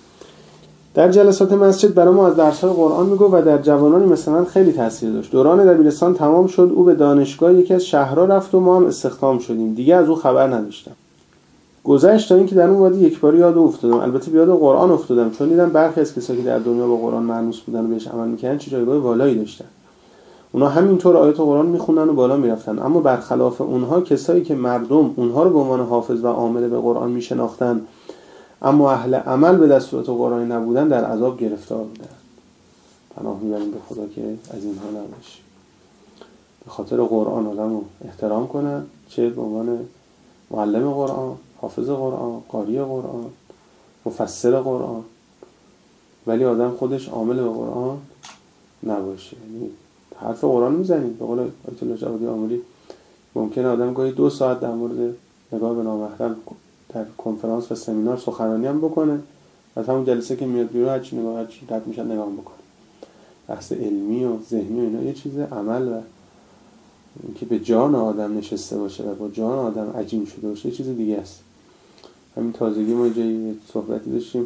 در جلسات مسجد برای ما از درس‌های قرآن میگفت و در جوانانی مثل من خیلی تاثیر داشت. دوران دبیرستان تمام شد، او به دانشگاه یکی از شهرها رفت و ما هم استخدام شدیم. دیگه از او خبر نداشتم. گذشت تا اینکه در اون وادی یک بار یاد افتادم، البته به یاد قرآن افتادم، چون دیدم برخی از کسایی که در دنیا با قرآن مانوس بودن و بهش عمل می‌کردن چه جایگاه والایی داشتن. اونا همینطور آیات قرآن می‌خوندن و بالا می‌رفتن، اما برخلاف اونها کسایی که مردم اونها رو به عنوان حافظ و عامل به قرآن می‌شناختن اما اهل عمل به دستورات قرآنی نبودن در عذاب گرفتار بودن. پناه می‌بریم به خدا که از اینها نباشه. به خاطر قرآن آدمو احترام کنن، چه به عنوان معلم قرآن، حافظ قرآن، قاری قرآن، مفسر قرآن، ولی آدم خودش عامل به قرآن نباشه. یعنی حرف قرآن میزنید به قول آیت الله جوادی آملی، ممکنه آدم گاهی 2 ساعت در مورد نگاه به نامحرم در کنفرانس و سمینار سخنرانی هم بکنه، از همون جلسه که میاد بیرون هرچی نگاه هرچی رد میشن نگاه بکنه. بحث علمی و ذهنی و اینا یه چیز عمل و اینکه به جان آدم نشسته باشه و با جان آدم عجین شده باشه یه چیز دیگه است. همین تازگی ما جایی صحبتی داشتیم،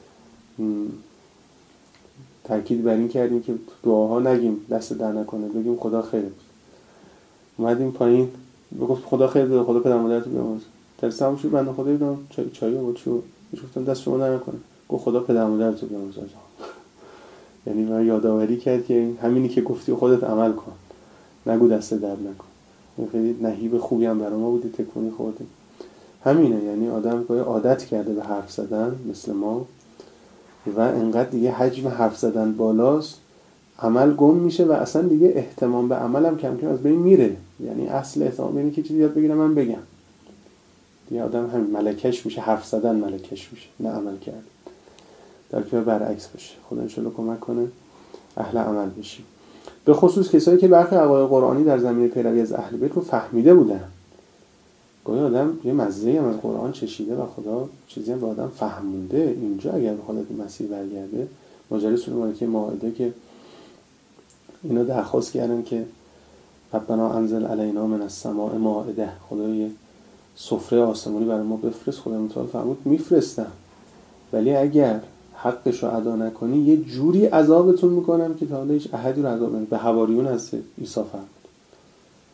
تاکید بر این کردیم که دعاها نگیم دست در نکنه، بگیم خدا خیرت بده. اومدیم پایین بگفت خدا خیرت بده، خدا پدر مادرت رو بیامرزه. درس هم شد، بنده خدا دیدم چای و چو گفتم دست شما در نکنه، گفت خدا پدر مادرت رو بیامرزه. یعنی من یادآوری کرد که همینی که گفتی خودت عمل کن، نگو دست درد نکن. این خیلی نهیب خوبی هم برای ما بودی، تکونی خورده. همینه، یعنی آدم گاهی عادت کرده به حرف زدن مثل ما و انقدر دیگه حجم حرف زدن بالاست، عمل گم میشه و اصلا دیگه اهتمام به عملم کم کم از بین میره. یعنی اصل اهتمام اینه که چیزی یاد بگیرم من بگم. دیگه آدم همین ملکش میشه، حرف زدن ملکش میشه، نه عمل کردن. در که برعکس باشه. خدا ان شاءالله کمک کنه اهل عمل بشیم. به خصوص کسایی که برخی عقاید قرآنی در زمینه پیروی از اهل بیت رو فهمیده بودن. گاهی آدم یه مزه‌ای هم از قرآن چشیده و خدا چیزی هم به آدم فهمونده. اینجا اگر به حالت مسیح برگرده، مجلس مبارکه مائده که اینا درخواست کردن که ربنا انزل علینا من السماء مائده، خدای سفره آسمانی برای ما بفرست. خدا متعال فرمود میفرستم، ولی اگر حقش رو ادا نکنی یه جوری عذابتون میکنم که تا حالا هیچ احدی رو عذاب نکنه. به حواریون هست عیسی فرمود.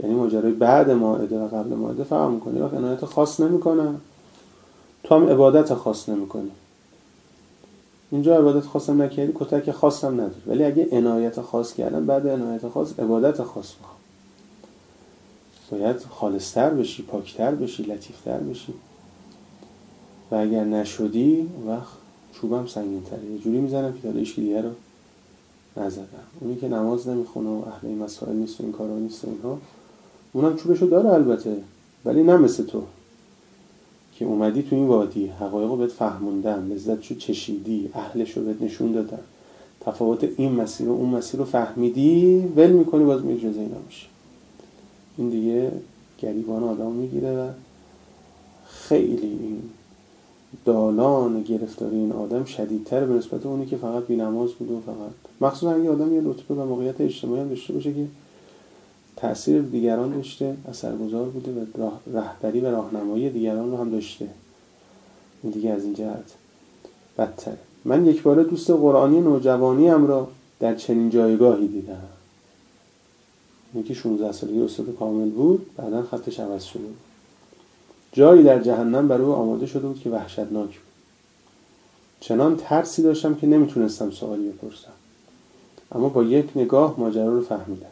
یعنی ماجرای بعد مائده و قبل مائده فهم میکنی. وقت عنایت خاص نمیکنن، تو هم عبادت خاص نمیکنی. اینجا عبادت خاصم نکردی، کتک خاصم نداری. ولی اگه عنایت خاص کردن، بعد عنایت خاص عبادت خاص میخوام. باید خالصتر بشی، پاکتر بشی، لطیفتر بشی. و اگر نشدی اون وقت چوبم سنگین تره. یه جوری میزنم که داره ایشکی دیگه رو نزدم. اونی که نماز نمیخونه و اهل این مسائل نیست و این کارا نیست و اینها، اونم چوبشو داره البته، ولی نه مثل تو که اومدی تو این وادی، حقایقو بهت فهموندن، لذتشو چشیدی، اهلشو بهت نشون دادن، تفاوت این مسیر و اون مسیر رو فهمیدی، ول میکنی باز میری جز اینا میشه. این دیگه گریبان آدم میگیره و خیلی این دالان گرفتاری این آدم شدیدتر به نسبت اونی که فقط بی‌نماز بود و فقط، مخصوصا اگه آدم یه رتبه و موقعیت اجتماعی هم داشته باشه که تأثیر دیگران داشته، اثرگذار بوده و رهبری و راهنمایی دیگران رو هم داشته. این دیگه از این جهت بدتره. من یک بار دوست قرآنی نوجوانیم را در چنین جایگاهی دیدم. یکی 16 سالگی استاد کامل بود، بعداً خطش عوض شده بود. جایی در جهنم برای او آماده شده بود که وحشتناک بود. چنان ترسی داشتم که نمیتونستم سوالی بپرسم، اما با یک نگاه ماجرا رو فهمیدم.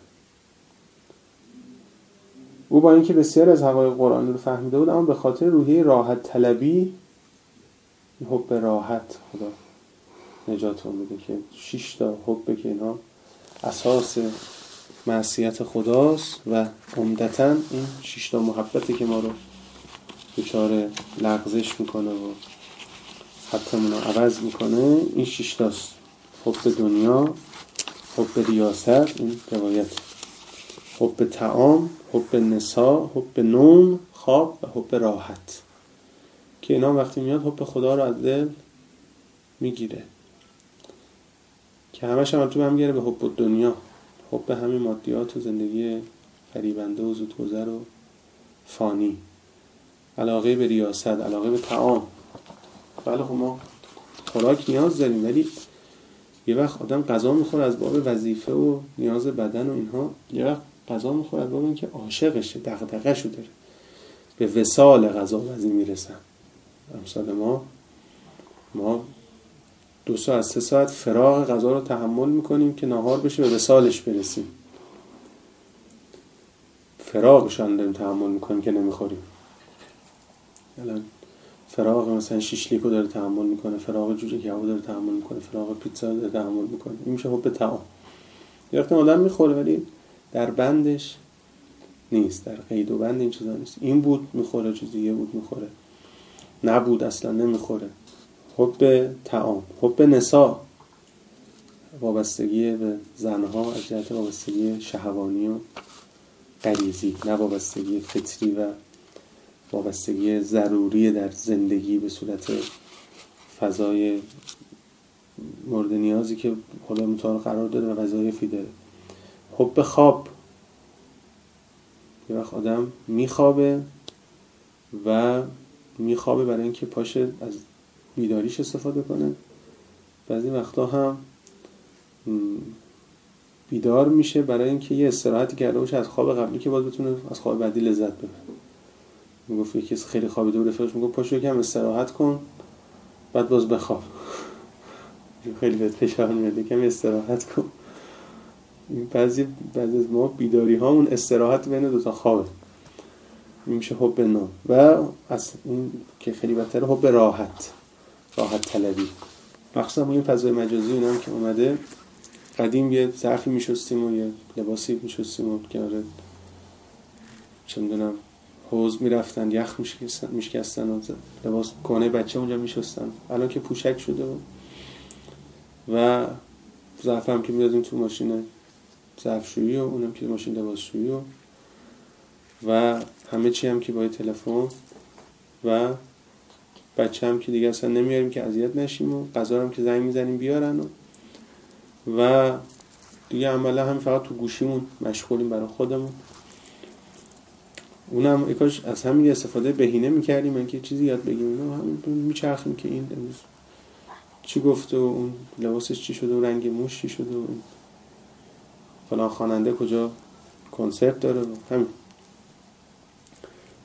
او با اینکه بسیار از حقایق قرآنی رو فهمیده بود، اما به خاطر روحیه راحت طلبی، حب راحت، خدا نجاتون بده، که 6 تا حب که اینا اساس معصیت خداست و عمدتاً این 6 تا محبتی که ما رو دچار لغزش میکنه و حتی منو عوض میکنه، این 6 تاست: حب دنیا، حب ریاست، این روایت، حب طعام، حب نساء، حب نوم، خواب و حب راحت، که اینا وقتی میاد حب خدا رو از دل میگیره، که همش هم تو هم گیره به حب دنیا، حب همین مادیات و زندگی فریبنده و زودگذر و فانی، علاقه به ریاست، علاقه به طعام. بله خب ما خوراک نیاز داریم، ولی یه وقت آدم غذا میخوره از باب وظیفه و نیاز بدن و اینها، یه وقت غذا میخوره از باب اینکه عاشقشه، دغدغه‌شو داره، به وصال غذا و از این میرسن. امثال ما 2 ساعت 3 ساعت فراغ غذا رو تحمل میکنیم که ناهار بشه به وصالش برسیم. فراغشان داریم تحمل میکنیم که نمیخوریم. الان فراغ مثلا شیشلیکو داره تحمل میکنه، فراغ جوجه کباب داره تحمل میکنه، فراغ پیتزا داره تحمل میکنه. این میشه حب طعام. یه وقت آدم میخوره ولی در بندش نیست، در قید و بند این چیزا نیست. این بود میخوره، چیز دیگه بود میخوره، نبود اصلا نمیخوره. حب طعام. حب نساء، وابستگی به زنها از جهت وابستگی شهوانی و غریزی، نه وابستگی فطری و وابستگی ضروری در زندگی به صورت فضای مورد نیازی که خدا متعال قرار داده و وظایفی داره. حب خواب، یه وقت آدم میخوابه و میخوابه برای اینکه پاشه از بیداریش استفاده کنه، بعضی وقتا هم بیدار میشه برای اینکه یه استراحتی کرده باشه از خواب قبلی که باز بتونه از خواب بعدی لذت ببره. میگفت یکی خیلی خوابیده و رفیقش میگفت پاشو یکم استراحت کن بعد باز بخواب. خیلی بهت فشار میاد یکم استراحت کن. بعضی از ما بیداری هامون استراحت بین 2 تا خوابه. این میشه حب نوم. و از این که خیلی بدتره حب راحت طلبی. مخصوصا ما این فضای مجازی اینا هم که اومده، قدیم یه ظرفی میشستیم و یه لباسی میشستیم و کنار چه میدونم حوض میرفتن یخ میشکستن و لباس کهنه بچه اونجا میشستن. الان که پوشک شده و ظرف هم که میدادیم تو ماشین ظرفشویی و اونم که ماشین لباسشویی و همه چی هم که با تلفن و بچه هم که دیگه اصلا نمیاریم که اذیت نشیم و غذا هم که زنگ میزنیم بیارن و دیگه عملا هم فقط تو گوشیمون مشغولیم برای خودمون. اونم یکاش از همین استفاده بهینه میکردیم اینکه چیزی یاد بگیریم و همین میچرخیم که این امروز چی گفته و اون لباسش چی شده و رنگ موش چی شده و فلان خواننده کجا کنسرت داره و همین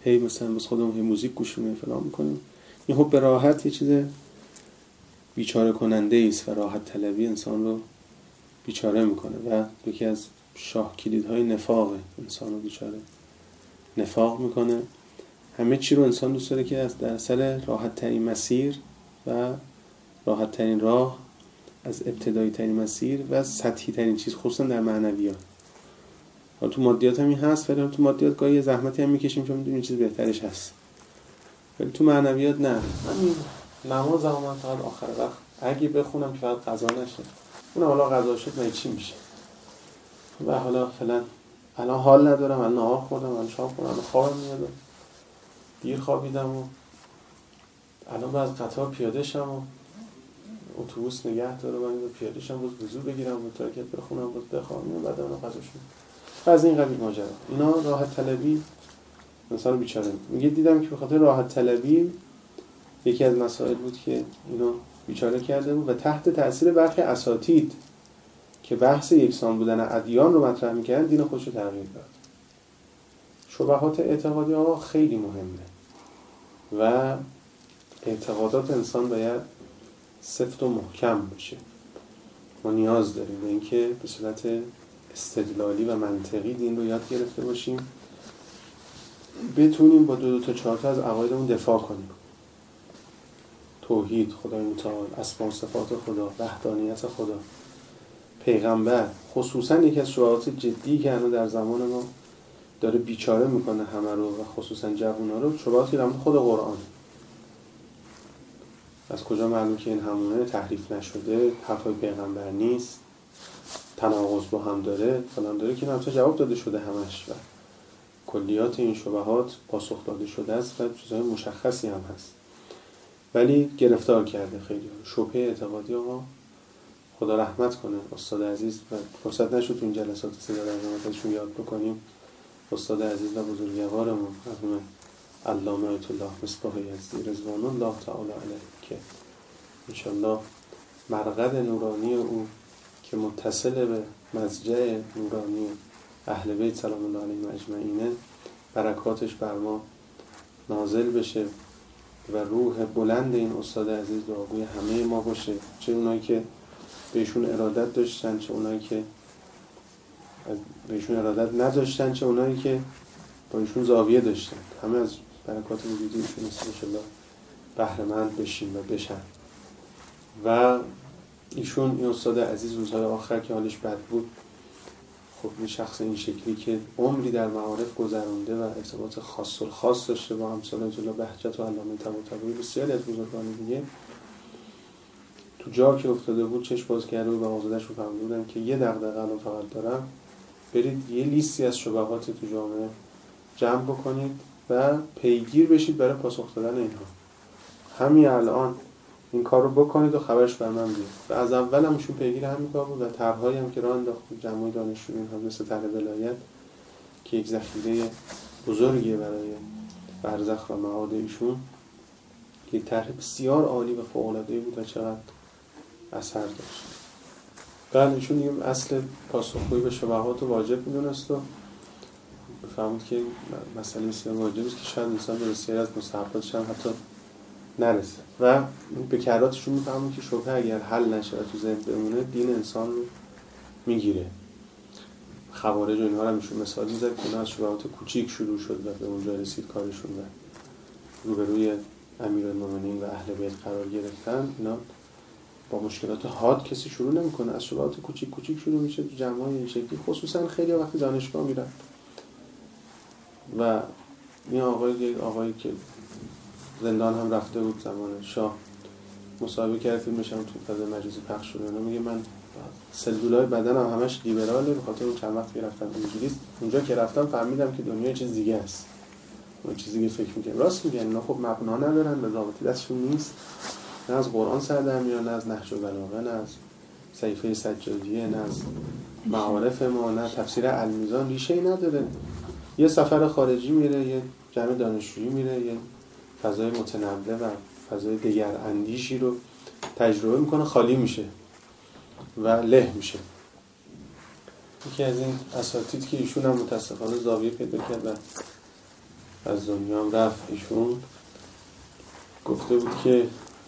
هی مثلا بس خودمون هی موزیک گوش می‌کنیم فلان می‌کنیم. این خب به راحت یه چیز بیچاره کننده است و راحت طلبی انسان رو بیچاره میکنه و یکی از شاه کلیدهای نفاق انسان رو بیچاره نفاق میکنه. همه چی رو انسان دوست داره که از در اصل راحت ترین مسیر و راحت ترین راه، از ابتدایی ترین مسیر و سطحی ترین چیز، خصوصا در معنویات. حالا تو مادیات هم این هست، ولی تو مادیات گاهی زحمتی هم میکشیم چون میدونیم چیز بهترش هست، ولی تو معنویات نه. همین نماز هم من فقط آخر وقت اگه بخونم که فقط قضا نشه، اون حالا قضا شد من چی میشه و حالا فعلا الان حال ندارم، الان نهار خوردم، الان شام خوردم، الان خوابم میاد، دیر خوابیدم و الان باید قطار پیاده شم و اتوبوس نگه داره من پیاده شم، باز وضو بگیرم و تاکید بخونم، باز بخوام، بعد اون قضا شد. از این قبیل ماجرا. اینا راحت طلبی انسان بیچاره میگه. دیدم که به خاطر راحت طلبی یکی از مسائل بود که اینو بیچاره کرده بود و تحت تاثیر برخی اساتید که بحث یکسان بودن ادیان رو مطرح می‌کردن دین خودش رو تغییر داد. شبهات اعتقادی آقا خیلی مهمه و اعتقادات انسان باید سفت و محکم باشه. ما نیاز داریم به اینکه به صورت استدلالی و منطقی دین رو یاد گرفته باشیم، بتونیم با دو تا چهار تا از عقایدمون دفاع کنیم. توحید، خدای متعال، اسماء و صفات خدا، وحدانیت خدا، پیغمبر. خصوصا یکی از شبهات جدی که الان در زمان ما داره بیچاره میکنه همه رو و خصوصا جوونا رو، شبهاتی در خود قرآن. از کجا معلوم که این همونه تحریف نشده، حرفای پیغمبر نیست، تناقض با هم داره، فلان داره، که همچنین جواب داده شده همش و کلیات این شبهات پاسخ داده شده است و چیزهای مشخصی هم هست، ولی گرفتار کرده خیلی شبهه اعتقادی. آقا خدا رحمت کنه استاد عزیز و فرصت نشد تو این جلسات صدا در جماعتشون یاد بکنیم. استاد عزیز و بزرگوارمون مرحوم علامه آیت الله مصباح یزدی رضوان الله تعالی علیه که انشالله مرقد نورانی او که متصل به مضجع نورانی اهل بیت سلام الله علیهم اجمعین، برکاتش بر ما نازل بشه و روح بلند این استاد عزیز دعاگوی همه ما باشه، چه اونایی که بهشون ارادت داشتن، چه اونایی که بهشون ارادت نداشتن، چه اونایی که با ایشون زاویه داشتن. همه از برکات وجودی ایشون انشالله بهره مند بشیم و بشن. و ایشون این استاد عزیز روزهای آخر که حالش بد بود، خب این شخص این شکلی که عمری در معارف گذرونده و ارتباط خاص و خاص داشته با امثال آیت الله بهجت و علامه طباطبایی بسیاری از بزرگان دیگه، تو جا که افتاده بود چشم باز کرده و به آزادش رو فهمده بودن که یه دغدغه الان فقط دارم، برید یه لیستی از شبهات تو جامعه جمع بکنید و پیگیر بشید برای پاسخ دادن اینها. همین الان این کار رو بکنید و خبرش بر من بیاد. و از اول هم ایشون پیگیر همین کار بود و طرح‌هایی هم که راه انداخت جمعی دانشجویان هم مثل طرح ولایت که یک ذخیره بزرگیه برای برزخ و معاد ایشون، یک طرح بسیار عالی و فوق‌العاده‌ای بود و چقدر اثر داشت. بعد ایشون دیگه اصل پاسخگویی به شبهات رو واجب می‌دونست و بفهمید که مسئله بسیار واجبی است که شاید انسان به بسیاری از مستحباتش هم حتی نرسه و به کراتشون میفهمون که شبهه اگر حل نشه و تو ذهن بمونه دین انسان رو میگیره. خوارج و اینها رو میشون مثال میزد که اینا از شبهات کوچیک شروع شد و به اونجا رسید کارشون و روبروی امیرالمومنین و اهل بیت قرار گرفتن. اینا با مشکلات حاد کسی شروع نمیکنه، از شبهات کوچیک کوچیک شروع میشه تو جمع‌های این شکلی، خصوصا خیلی وقتی دانشگاه میرن. و این آقایی که زندان هم رفته بود زمان شاه، مصاحبه کرد فیلمش هم تو فضای مجازی پخش شده، اون میگه من سلولای بدنم همش لیبراله، به خاطر اون چند وقتی رفتم انگلیس، اونجا که رفتم فهمیدم که دنیا چیز دیگه است، اون چیزی که فکر می‌کنم. راست میگن اینا خب مبنا ندارن، به رابطه دستشون نیست، نه از قرآن سر در میارن، نه از نهج البلاغه، نه از صحیفه سجادیه، نه از معارف ما، نه تفسیر المیزان، ریشه‌ای نداره. یه سفر خارجی میره، یه جمع دانشجویی میره، یه فضای متنوع و فضای دگر اندیشی رو تجربه میکنه، خالی میشه و له میشه. یکی از این اساتید که ایشون هم متاسفانه زاویه پیدا کرد و از دنیا هم رفت. ایشون گفته بود که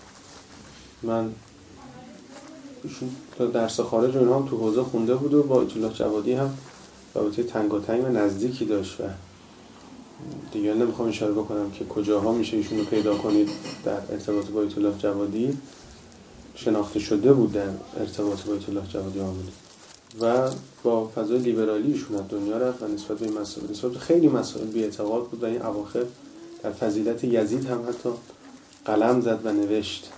ایشون درس خارج و اینها هم تو حوزه خونده بود و با آیت الله جوادی هم رابطه تنگاتنگ و نزدیکی داشت و دیگه نمیخوام اشاره بکنم که کجاها میشه ایشون رو پیدا کنید در ارتباط با آیت الله جوادی. شناخته شده بود در ارتباط با آیت الله جوادی آملی و با فضای لیبرالی ایشون از دنیا رفت و نسبت به این مسائل، نسبت به خیلی مسائل بی‌اعتقاد بود و این اواخر در فضیلت یزید هم حتی قلم زد و نوشت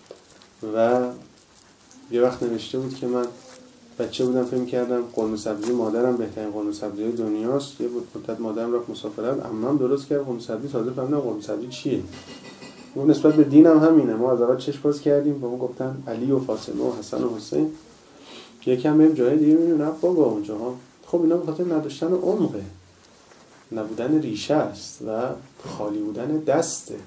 و یه وقت نوشته بود که من بچه بودم فکر کردم قرمه سبزی مادرم بهترین قرمه سبزی دنیاست. یه مدت مادرم رفت مسافرت، عمم درست کرد قرمه سبزی، تازه فهمیدم قرمه سبزی چیه. اون نسبت به دینم همینه، ما از اول چشم باز کردیم با ما گفتن علی و فاطمه و حسن و حسین، یکم بریم جای دیگه میبینیم نه بابا اونجاها. خب اینا به خاطر نداشتن عمقه، نبودن ریشه است و خالی بودن دسته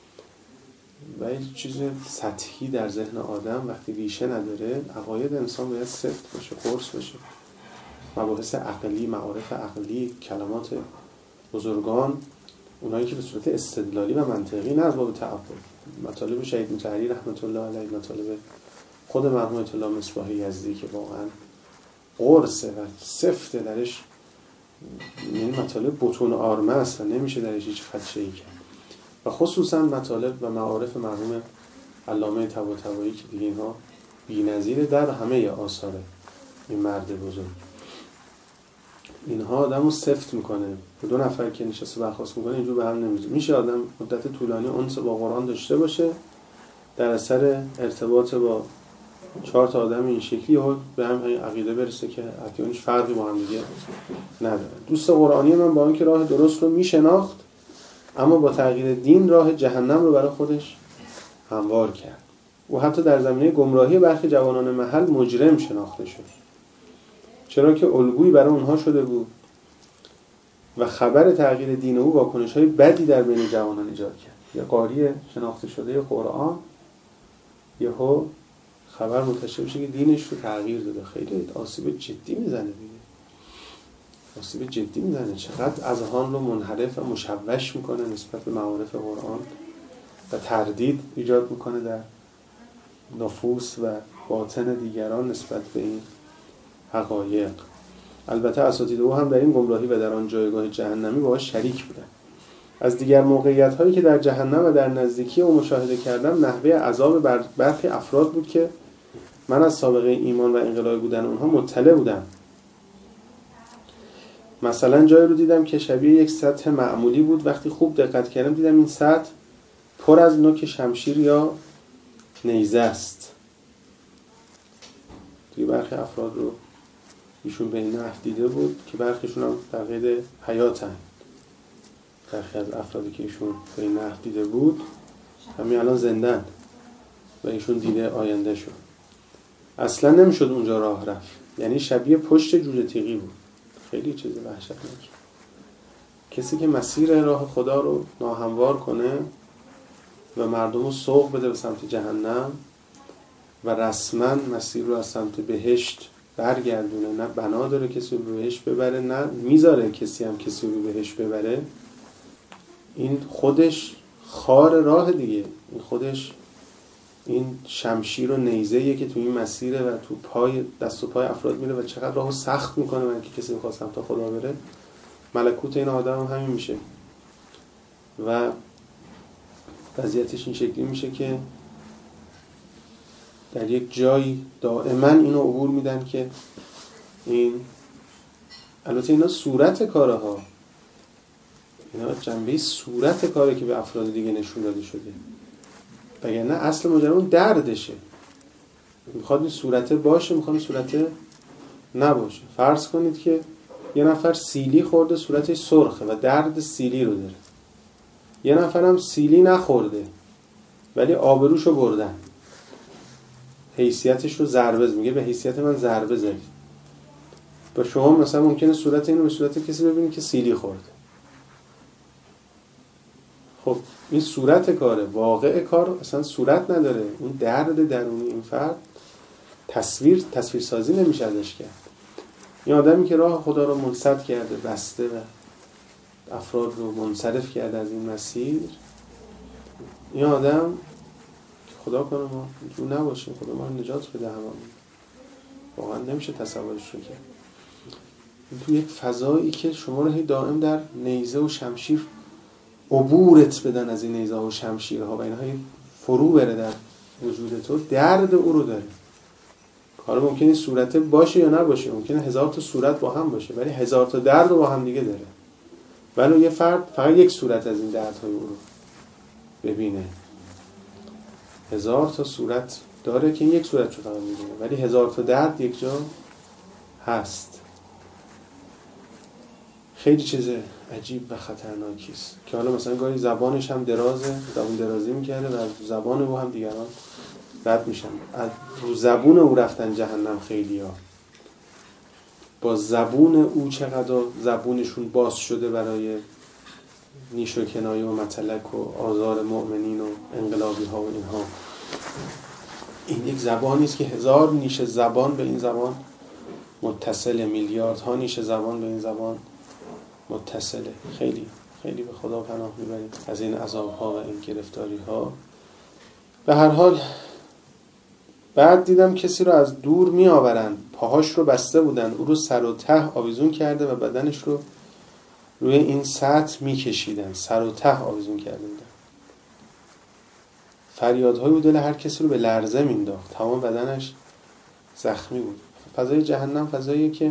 و یه چیز سطحی در ذهن آدم وقتی ریشه نداره، عقاید انسان باید سفت باشه، قرص باشه. مباحث عقلی، معارف عقلی، کلمات بزرگان، اونایی که به صورت استدلالی و منطقی نه از باب تعبد، مطالب شهید مطهری رحمت الله علیه، مطالب خود مرحوم آیت الله مصباح یزدی که واقعا قرصه و سفته درش، این مطالب بطون آرمه است و نمیشه درش هیچ خدشه‌ای کرد و خصوصا مطالب و معارف مرحوم علامه طباطبایی که دیگه اینها بی‌نظیره در همه آثار این مرد بزرگ. اینها آدمو سفت میکنه. دو نفر که نشسته برخاست میکنه اینجور به هم نمیزه. میشه آدم مدت طولانی انس با قرآن داشته باشه، در اثر ارتباط با 4 تا آدم این شکلی ها به هم عقیده برسه که هیچ فرقی با هم دیگه نداره. دوست قرآنی من با اینکه راه درست رو میشناخت، اما با تغییر دین راه جهنم رو برای خودش هموار کرد. و حتی در زمینه گمراهی برخی جوانان محل مجرم شناخته شد، چرا که الگویی برای اونها شده بود و خبر تغییر دین او واکنش‌های بدی در بین جوانان ایجاد کرد. یه قاری شناخته شده قرآن یهو خبر منتشر بشه که دینش رو تغییر داده، خیلی آسیب جدی میزنه دیگه. آسیب جدی میزنه، چقدر اذهان رو منحرف و مشوش میکنه نسبت به معارف قرآن و تردید ایجاد میکنه در نفوس و باطن دیگران نسبت به این حقایق. البته اساتید او هم در این گمراهی و در آن جایگاه جهنمی باهاش شریک بودن. از دیگر موقعیت‌هایی که در جهنم و در نزدیکی او مشاهده کردم، نحوه عذاب برخی افراد بود که من از سابقه ایمان و انقلاب بودن اونها مطلع بودم. مثلا جایی رو دیدم که شبیه یک سطح معمولی بود. وقتی خوب دقت کردم دیدم این سطح پر از نوک شمشیر یا نیزه است. دیگه برخی افراد رو ایشون به این نحو دیده بود که برخیشون هم در قید حیاتن. برخی از افرادی که ایشون به این نحو دیده بود همین الان زندن و ایشون دیده آینده شد. اصلا نمیشد اونجا راه رفت، یعنی شبیه پشت جوجه تیغی بود. خیلی چیز وحشتناک. کسی که مسیر راه خدا رو ناهموار کنه و مردم رو سوق بده به سمت جهنم و رسما مسیر رو از سمت بهشت برگردونه، نه بنا داره کسی رو بهشت ببره، نه میذاره کسی هم کسی رو بهشت ببره، این خودش خار راه دیگه. این خودش این شمشیر و نیزه‌ایه که تو این مسیره و تو پای دست و پای افراد میره و چقدر راهو سخت میکنه برای اینکه کسی بخواد سمت خدا بره. ملکوت این آدم هم همین میشه و وضعیتش این شکلی میشه که در یک جایی دائما اینو عبور میدن که این، البته اینا صورت کاره ها، اینا جنبه صورت کاره که به افراد دیگه نشون داده شده، وگرنه اصل ماجرا اون دردشه. میخواد این صورته باشه، میخواد این صورته نباشه. فرض کنید که یه نفر سیلی خورده صورتش سرخه و درد سیلی رو داره، یه نفر هم سیلی نخورده ولی آبروشو بردن، حیثیتش رو ضربه میگه به حیثیت من ضربه زدید. با شما مثلا ممکنه صورت اینو به صورت کسی ببینید که سیلی خورده. خب این صورت کاره، واقع کار اصلا صورت نداره. اون درد درونی این فرد تصویر سازی نمیشه ازش کرد. این آدمی که راه خدا رو منسد کرده، بسته و افراد رو منصرف کرده از این مسیر، این آدم خدا کنه ما اینجور نباشیم، خدا ما رو نجات بده هممون، واقعا نمیشه تصورش رو کرد. تو یک فضایی که شما رو هی دائم در نیزه و شمشیر عبورت بدن از این نیزه و شمشیرها و اینها فرو بره در وجود تو، درد او رو داره. حالا ممکنه صورت باشه یا نباشه، ممکنه 1000 تا صورت با هم باشه، ولی 1000 تا درد رو با هم دیگه داره. ولی یه فرد فقط یک صورت از این دردهای او رو ببینه. 1000 تا صورت داره که این یک صورت رو فقط میبینه، ولی 1000 تا درد یک جا هست. خیلی چیز عجیب و خطرناکی است که حالا مثلا گاهی زبانش هم درازه، زبان درازی میکرده و از زبان او هم دیگران رد میشن. از رو زبون او رفتن جهنم خیلی ها. با زبون او چقدر زبونشون باز شده برای نیش و کنایه و متلک و آزار مؤمنین و انقلابی ها و اینها. این یک زبانی است که 1000 نیش زبان به این زبان متصله، میلیاردها نیش زبان به این زبان متصله. خیلی خیلی به خدا پناه میبریم از این عذاب ها و این گرفتاری ها. به هر حال بعد دیدم کسی رو از دور می آورن، پاهاش رو بسته بودن، او رو سر و ته آویزون کرده و بدنش رو روی این سطح می کشیدن، سر و ته آویزون کرده بودن. فریادهای و دل هر کسی رو به لرزه می انداخت، تمام بدنش زخمی بود. فضای جهنم فضاییه که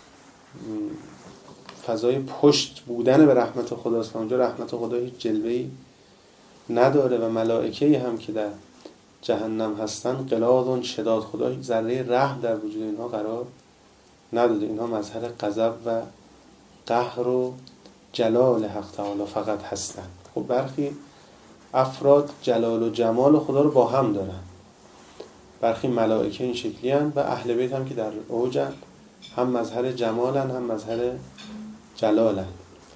فضای پشت بودن به رحمت خداست و اونجا رحمت خدا هیچ جلوه‌ای نداره و ملائکه‌ای هم که در جهنم هستن غلاظ شداد، خدا هیچ ذره رحم در وجود اینها قرار نداده. اینها مظهر غضب و قهر و جلال حق تعالی فقط هستن. خب برخی افراد جلال و جمال خدا رو با هم دارن، برخی ملائکه این شکلی هستند و اهل بیت هم که در اوجن، هم مظهر جمالن هم مظهر جلالن.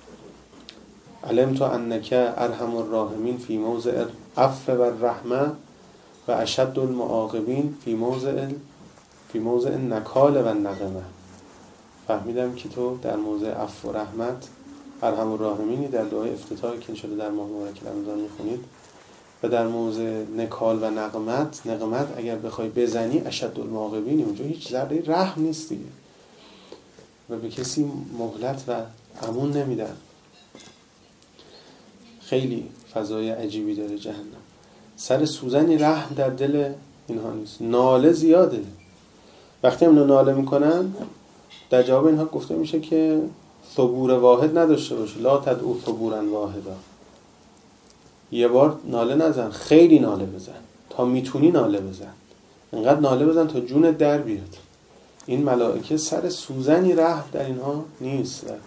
علمت انک ارحم الراحمین فی موضع العفو و الرحمه و اشد المعاقبین فی موضع النکال و النقمه. فهمیدم که تو در موضع عفو و رحمت ارحم الراحمینی، در دعای افتتاحی که انشاءالله در ماه مبارک رمضان میخونید، و در موضع نکال و نقمت اگر بخوای بزنی اشد المعاقبینی، اونجا هیچ ذره رحم نیست دیگه و به کسی مهلت و امان نمیدن. خیلی فضای عجیبی داره جهنم. سر سوزنی رحم در دل اینها نیست. ناله زیاده. وقتی هم ناله میکنن در جواب اینها گفته میشه که ثبور واحد نداشته باشه، لا تدعو ثبورا واحدا. یه بار ناله نزن، خیلی ناله بزن، تا میتونی ناله بزن، انقدر ناله بزن تا جونت در بیاد. این ملائکه سر سوزنی رحم در اینها نیست و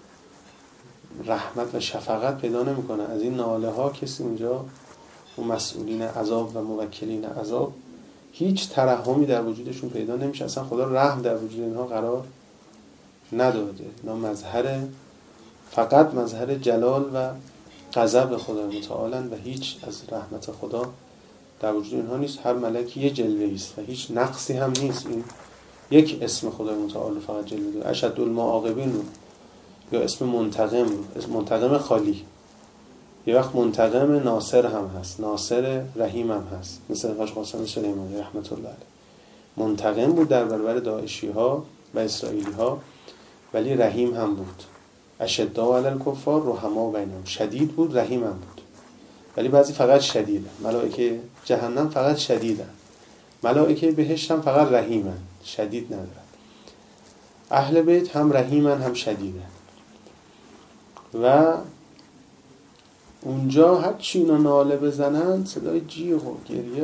رحمت و شفقت پیدا نمیکنه. از این ناله ها کسی اونجا و مسئولین عذاب و موکلین عذاب هیچ ترحمی در وجودشون پیدا نمیشه. اصلا خدا رحم در وجود اینها قرار نداده. اینا فقط مظهر جلال و غضب خدا متعالن و هیچ از رحمت خدا در وجود اینها نیست. هر ملکی یه جلوه‌ای است و هیچ نقصی هم نیست. این یک اسم خدای متعال فقط جلوه داره. اشد المعاقبین رو یا اسم منتقم رو، اسم منتقم خالی، یه وقت منتقم ناصر هم هست، ناصر رحیم هم هست، مثل حاج قاسم سلیمانی رحمت الله علیه. منتقم بود در برابر داعشی ها و اسرائیلی ها، ولی رحیم هم بود. اشداء علی الکفار رحماء بینهم، شدید بود، رحیم هم بود. ولی بعضی فقط شدیدن. ملائکه جهنم فقط شدیدن، ملائکه بهشت هم فقط رحیمن، شدید ندارن. اهل بیت هم رحیمن هم شدیدن و اونجا هر چی اینا ناله بزنن صدای جیغ و گریه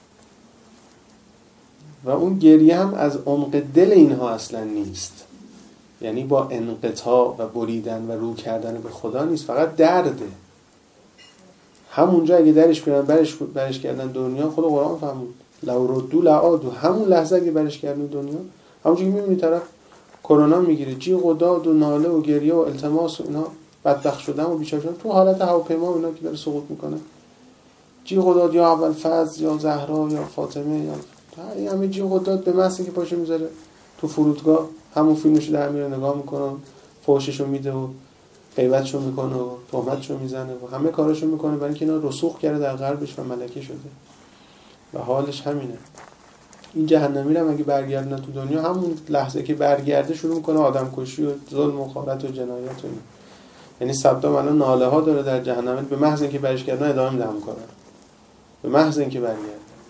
و اون گریه هم از عمق دل اینها اصلا نیست، یعنی با انقطاع و بریدن و رو کردن به خدا نیست، فقط درده. همونجا اگه درش بیارن برش کردن دنیا، خود قرآن فرمود لو ردوا لعادوا، همون لحظه اگه برش کردن دنیا، همونجوری میبینی طرف کرونا میگیره، جیغ و داد و ناله و گریه و التماس و اینا، بدبخت شدن و بیچاره شدن تو حالت هواپیما اینا که داره سقوط میکنه، جیغ و داد یا اول فضل یا زهرا یا فاطمه یا این همه جیغ و داد به محض که پاشه میذاره تو فرودگاه، همون فیلمشو در میاره نگاه میکنه، فحششو میده و غیبتشو میکنه و تهمتشو میزنه و همه کاراشو میکنه، برای اینکه اینا رسوخ کرده در قلبش و ملکه شده و حالش همینه. این جهنمی رو اگه برگردن تو دنیا، همون لحظه که برگرده شروع میکنه آدم کشی و ظلم و خارت و جنایت و این. یعنی صدام الان ناله ها داره در جهنم، به محض اینکه برش کردن ادامه میده همون کارا، به محض اینکه برگرده.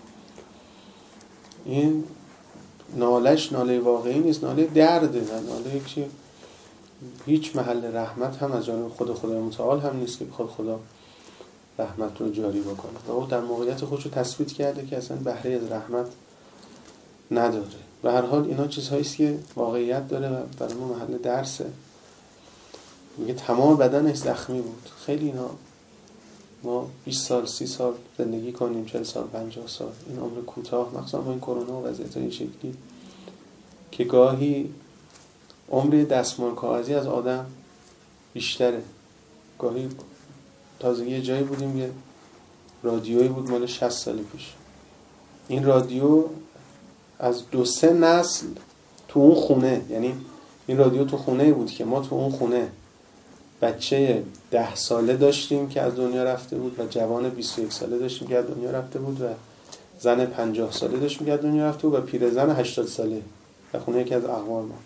این نالش ناله واقعی نیست، ناله درده، ناله که هیچ محل رحمت هم از جانب خدای متعال هم نیست که بخواد خدا رحمت رو جاری بکنه و او در موقعیت خودش رو تثبیت کرده که اصلا بهره از رحمت نداره. به هر حال اینا چیزهایی است که واقعیت داره و برای ما محل درسه. میگه تمام بدنش زخمی بود. خیلی اینا ما 20 سال 30 سال زندگی کنیم، 40 سال 50 سال، این عمر کوتاه، مخصوصا با این کرونا و وضعیت این شکلی که گاهی عمر دستمال کاغذی از آدم بیشتره. گاهی تازگی یه جایی بودیم، یه رادیویی بود مال 60 سال پیش. این رادیو از 2-3 نسل تو اون خونه، یعنی این رادیو تو خونه بود که ما تو اون خونه بچه 10 ساله داشتیم که از دنیا رفته بود و جوان 21 ساله داشتیم که از دنیا رفته بود و زن 50 ساله داشتیم که از دنیا رفته بود و پیرزن 80 ساله در خونه یکی از اقوام ما.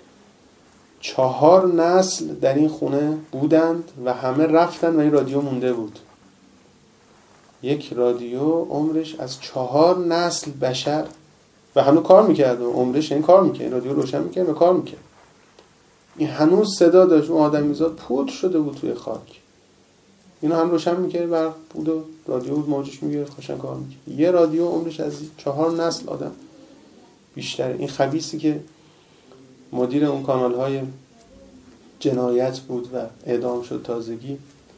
4 نسل در این خونه بودند و همه رفتن و این رادیو مونده بود. یک رادیو عمرش از 4 نسل بشر و هنوز کار میکرد و عمرش این کار میکرد، این رادیو روشن میکرد و کار میکرد. این هنوز صدا داشت، اون آدمیزاد پودر شده بود توی خاک، اینو هم روشن میکرد، برق بود و رادیو بود موجش میگرفت، خوشن کار میکرد. یه رادیو عمرش از 4 نسل آدم بیشتره. این خبیثی که مدیر اون کانال‌های جنایت بود و اعدام شد تازگی،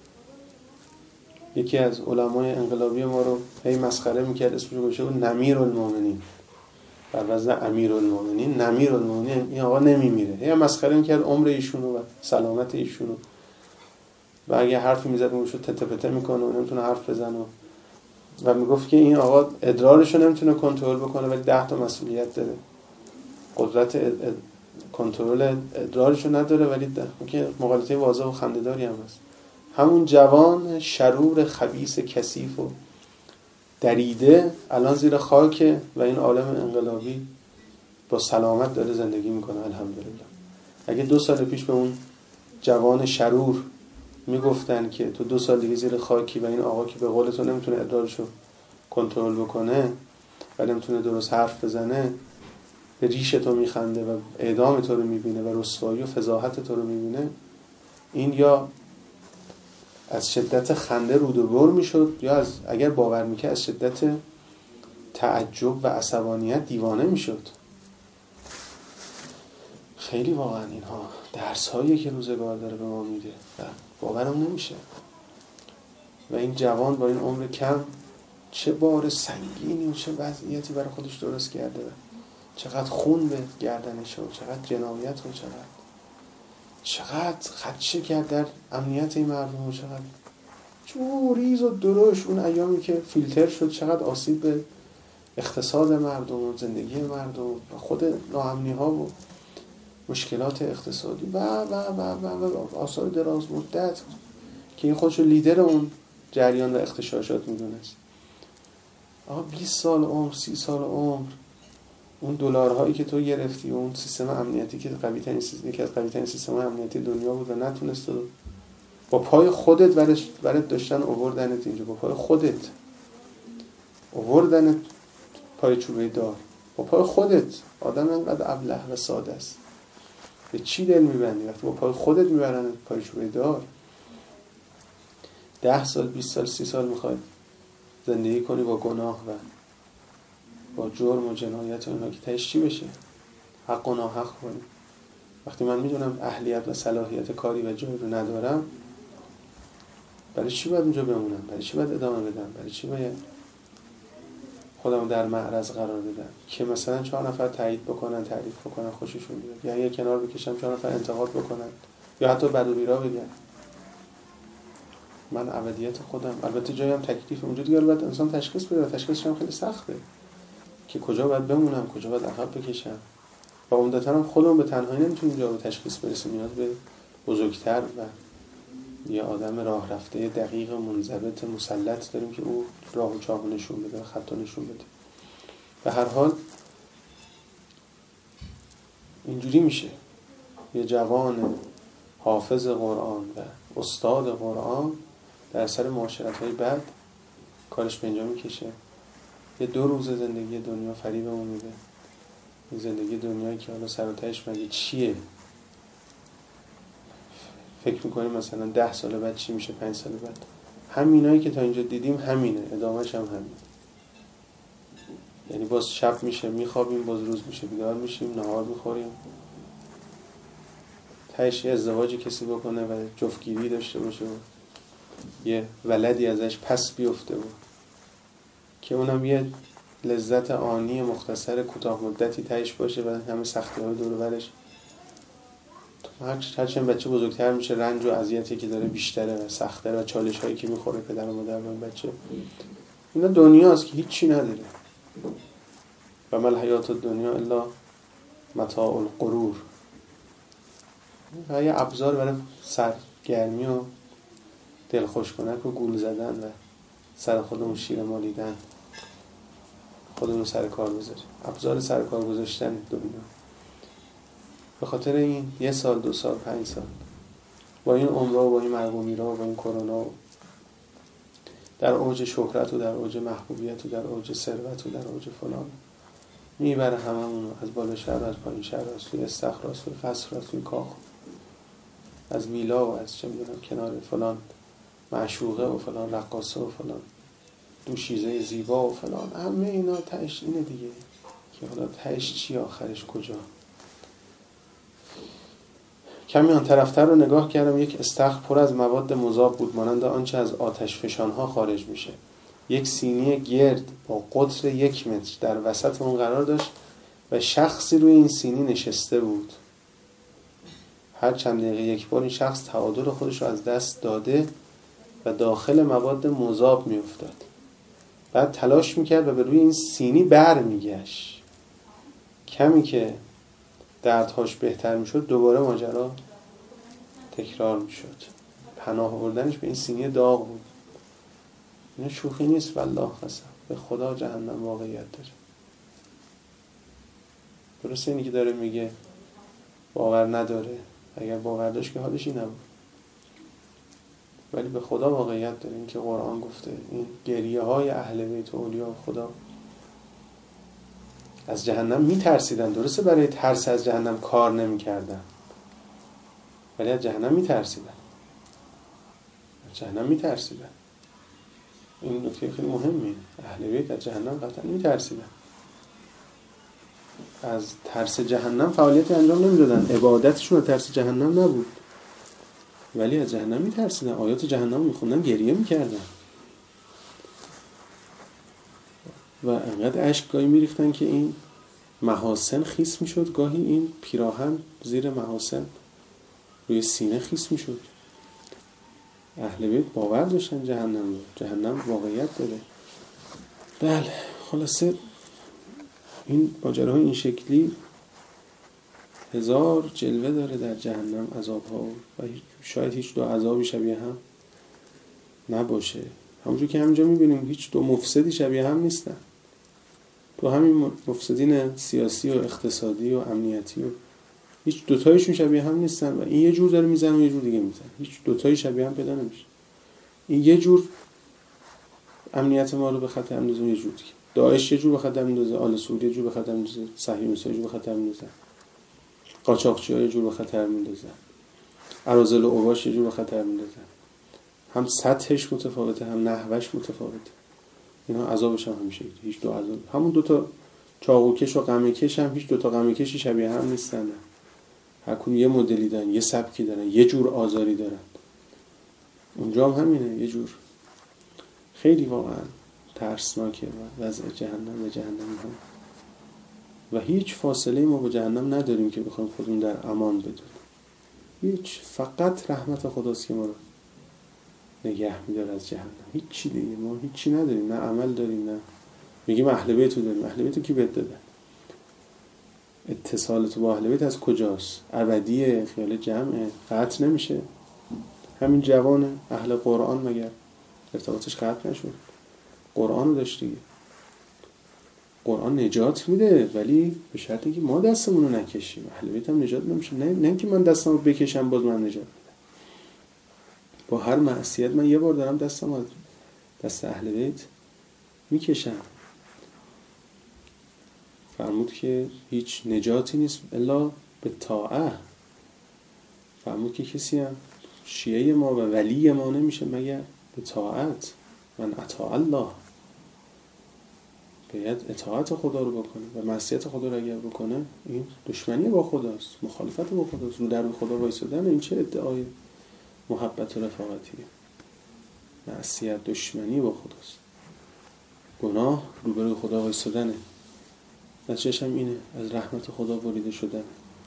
یکی از علمای انقلابی ما رو هی مسخره میکرد، اسمش رو گذاشته بود نمیرالمومنین، بر وزن امیرالمومنین، نمیرالمومنین. این آقا نمیمیره. هی مسخره میکرد عمر ایشونو و سلامت ایشونو و اگه حرفی میزد میگوشو تته پته میکنه و نمیتونه حرف بزنه و میگفت که این آقا ادرارشو نمیتونه کنترل بکنه ولی 10 تا مسئولیت داره. قدرت کنترل ادرارشو نداره ولی که مقالطه واضح و خنده‌داری هم هست. همون جوان شرور خبیث کثیف و دریده الان زیر خاک و این عالم انقلابی با سلامت داره زندگی میکنه الحمدلله. اگه 2 سال پیش به اون جوان شرور میگفتن که تو 2 سال دیگه زیر خاکی و این آقا که به قول تو نمیتونه ادرارشو کنترل بکنه و نمیتونه درست حرف بزنه، به ریش تو میخنده و اعدام تو رو میبینه و رسوایی و فضاحت تو رو میبینه، این یا از شدت خنده رود و بر میشد یا از اگر باور میکرد از شدت تعجب و عصبانیت دیوانه میشد. خیلی واقعا اینها درس هایی که روزگار داره به ما میده و باورم نمیشه. و این جوان با این عمر کم چه بار سنگینی و چه وضعیتی برای خودش درست کرده، چقدر خون به گردنش و چقدر جنایت و چقدر خدشه کرد در امنیت این مردم و چقدر ریز و درشت اون ایامی که فیلتر شد، چقدر آسیب به اقتصاد مردم و زندگی مردم و خود ناامنی ها و مشکلات اقتصادی و آثار دراز مدت که این خودشو لیدر اون جریان و اغتشاشات میدونست. آقا 20 سال عمر، 30 سال عمر، اون دلارهایی که تو گرفتی، اون سیستم امنیتی که یکی از قوی‌ترین سیستم امنیتی دنیا بود و نتونست رو با پای خودت برات داشتن آوردنت اینجا، با پای خودت آوردنت پای چوبه دار، با پای خودت. آدم اینقدر ابله و ساده است، به چی دل میبندی وقتی با پای خودت میبرنت پای چوبه دار؟ 10 سال 20 سال 30 سال میخوای زندگی کنی با گناه و با جرم و جنایت و اینا که تهش چی بشه؟ حق و ناحق کنی. وقتی من میدونم اهلیت و صلاحیت کاری و جایی رو ندارم، برای چی باید اونجا بمونم؟ برای چی باید ادامه بدم؟ برای چی باید خودم در معرض قرار بدم که مثلا 4 نفر تایید بکنن، تعریف بکنن، خوششون بیاد، یا یه کنار بکشم 4 نفر انتقاد بکنن یا حتی بد و بیرا بگن؟ من ابدیت خودم، البته جایی هم تکلیف اونجا دیگه باید انسان تشخیص بده، تشخیصش هم خیلی سخته که کجا باید بمونم، کجا باید عقب بکشم. و عمدتاً هم خودمون به تنهایی نمیتونیم جا به تشخیص برسیم، نیاز به بزرگتر و یه آدم راه رفته دقیق منضبط مسلط داریم که او راه و چاه نشون بده و خط نشون بده. به هر حال اینجوری میشه یه جوان حافظ قرآن و استاد قرآن در سر معاشرت‌های بد کارش به اینجا میکشه. یه 2 روز زندگی دنیا فریبمون میده. این زندگی دنیایی که حالا سر و تهش مگه چیه؟ فکر میکنیم مثلا 10 سال بعد چی میشه، 5 سال بعد همینایی که تا اینجا دیدیم همینه، ادامهش هم همین. یعنی باز شب میشه میخوابیم، باز روز میشه بیدار میشیم، نهار میخوریم، تهش یه ازدواجی کسی بکنه و جفتگیری داشته باشه و یه ولدی ازش پس بیفته و که اونم یه لذت آنی مختصر کوتاه مدتی تهش باشه و همه سختی‌ها دور و برش. هرچند بچه بزرگتر میشه رنج و اذیتی که داره بیشتره و سخت‌تره و چالش‌هایی که میخوره پدر و مادر و این بچه. اینا دنیاست که هیچی نداره. و ما الحیات الدنیا الا متاع الغرور. یه ابزار برای سرگرمی و دلخوش کنک و گول زدن و سر خودمون شیر مالیدن، خودمون سر کار بذاریم، ابزار سر کار گذاشتن دنیا. به خاطر این 1 سال 2 سال 5 سال با این عمرها و با این مرگ و میرا و با این کرونا در اوج شهرت و در اوج محبوبیت و در اوج ثروت و در اوج فلان میبره هممون از بالا شهر، از پایین شهر، از توی استخر، از توی قصر، از توی کاخ، از ویلا و از چه میدونم کنار فلان معشوقه و فلان رقاصه و فلان دوشیزه زیبا و فلان. همه اینا تهش اینه دیگه که حالا تهش چی، آخرش کجا؟ کمی آن طرفتر رو نگاه کردم، یک استخر پر از مواد مذاب بود مانند آنچه از آتش فشانها خارج میشه. یک سینی گرد با قطر 1 متر در وسط اون قرار داشت و شخصی روی این سینی نشسته بود. هر چند دقیقه یک بار این شخص تعادل خودش رو از دست داده و داخل مواد مذاب می افتاد. بعد تلاش میکرد و به روی این سینی بر میگشت. کمی که دردهاش بهتر میشد دوباره ماجرا تکرار میشد. پناه آوردنش به این سینی داغ بود. این شوخی نیست والله قسم، به خدا جهنم واقعیت داره. درسته اینی که داره میگه باور نداره، اگر باور داشت که حالش این نبود، ولی به خدا واقعیت داره. این که قرآن گفته این گریه های اهل بیت و اولیاء خدا از جهنم میترسیدن. درسته برای ترس از جهنم کار نمیکردن، ولی از جهنم میترسیدن. از جهنم میترسیدن. این نکته خیلی مهمه. اهل بیت از جهنم قطعا میترسیدن. از ترس جهنم فعالیتی انجام نمیدادن، عبادتشون از ترس جهنم نبود، ولی از جهنم میترسیدن. آیات جهنم میخوندن، گریه میکردن و انقدر اشک گاهی میریختن که این محاسن خیس میشد، گاهی این پیراهن زیر محاسن روی سینه خیس میشد. اهل بیت باور داشتن جهنم واقعیت داره. بله، خلاصه این ماجراهای این شکلی 1000 جلوه داره در جهنم، عذاب‌ها، و شاید هیچ 2 عذابی شبیه هم نباشه. همونجور که همینجا میبینیم هیچ 2 مفسدی شبیه هم نیستن. تو همین مفسدین سیاسی و اقتصادی و امنیتی و هیچ دوتایشون شبیه هم نیستن و این یه جور داره میزنه و یه جور دیگه میزنه. هیچ دوتایی شبیه هم پیدا نمیشه. این یه جور امنیت ما رو به خطر میندازه، یه جور دیگه داعش یه جور به خطر میندازه، آل سعود یه جور به خطر میندازه، صهیونیست‌ها یه جور به خطر میندازه، قاچاقچی‌ها یه جور به خطر میندازه، اراذل و اوباش یه جور به خطر میندازه. هم سطحش متفاوته، هم نحوش متفاوته. اینا عذابش هم همیشه هیچ 2 عذاب، همون 2 تا چاقوکش و غمکش هم هیچ 2 تا غمکشی شبیه هم نیستن. هر کدوم یه مدلی دارن، یه سبکی دارن، یه جور آزاری دارن. اونجا هم همینه، یه جور. خیلی واقعا ترسناکه وضع جهنم و جهنمی هم و هیچ فاصله ما با جهنم نداریم که بخوایم خودمون در امان بدونیم. هیچ، فقط رحمت خداست که ما رو نگه میداره از جهنم. هیچی دیگه ما هیچی نداریم، نه عمل داریم، نه میگیم اهل بیت رو داریم. اهل بیت رو کی بهت داده؟ اتصال تو با اهل بیت از کجاست؟ ابدیه، خیال جمعه، قطع نمیشه. همین جوان اهل قرآن مگر ارتباطش قطع نشد؟ قرآن رو داشت دیگه. قرآن نجات میده، ولی به شرطی که ما دستمون رو نکشیم. اهل بیت هم نجات نمیشه. نه اینکه من دستمو بکشم باز من نجات میدم. با هر معصیت من یه بار دارم دستم از دست اهل بیت میکشم. فرمود که هیچ نجاتی نیست الا به طاعه. فرمود که کسی هم شیعه ما و ولی ما نمیشه مگر به طاعت. من اطاع الله، باید اطاعت خدا رو بکنه و معصیت خدا رو اگر بکنه این دشمنی با خداست، مخالفت با خداست، رو در خدا وایسادن. این چه ادعای محبت و رفاقتیه؟ معصیت دشمنی با خداست، گناه روبروی خدا وایسادنه، نتیجه‌اش هم اینه، از رحمت خدا بریده شدن.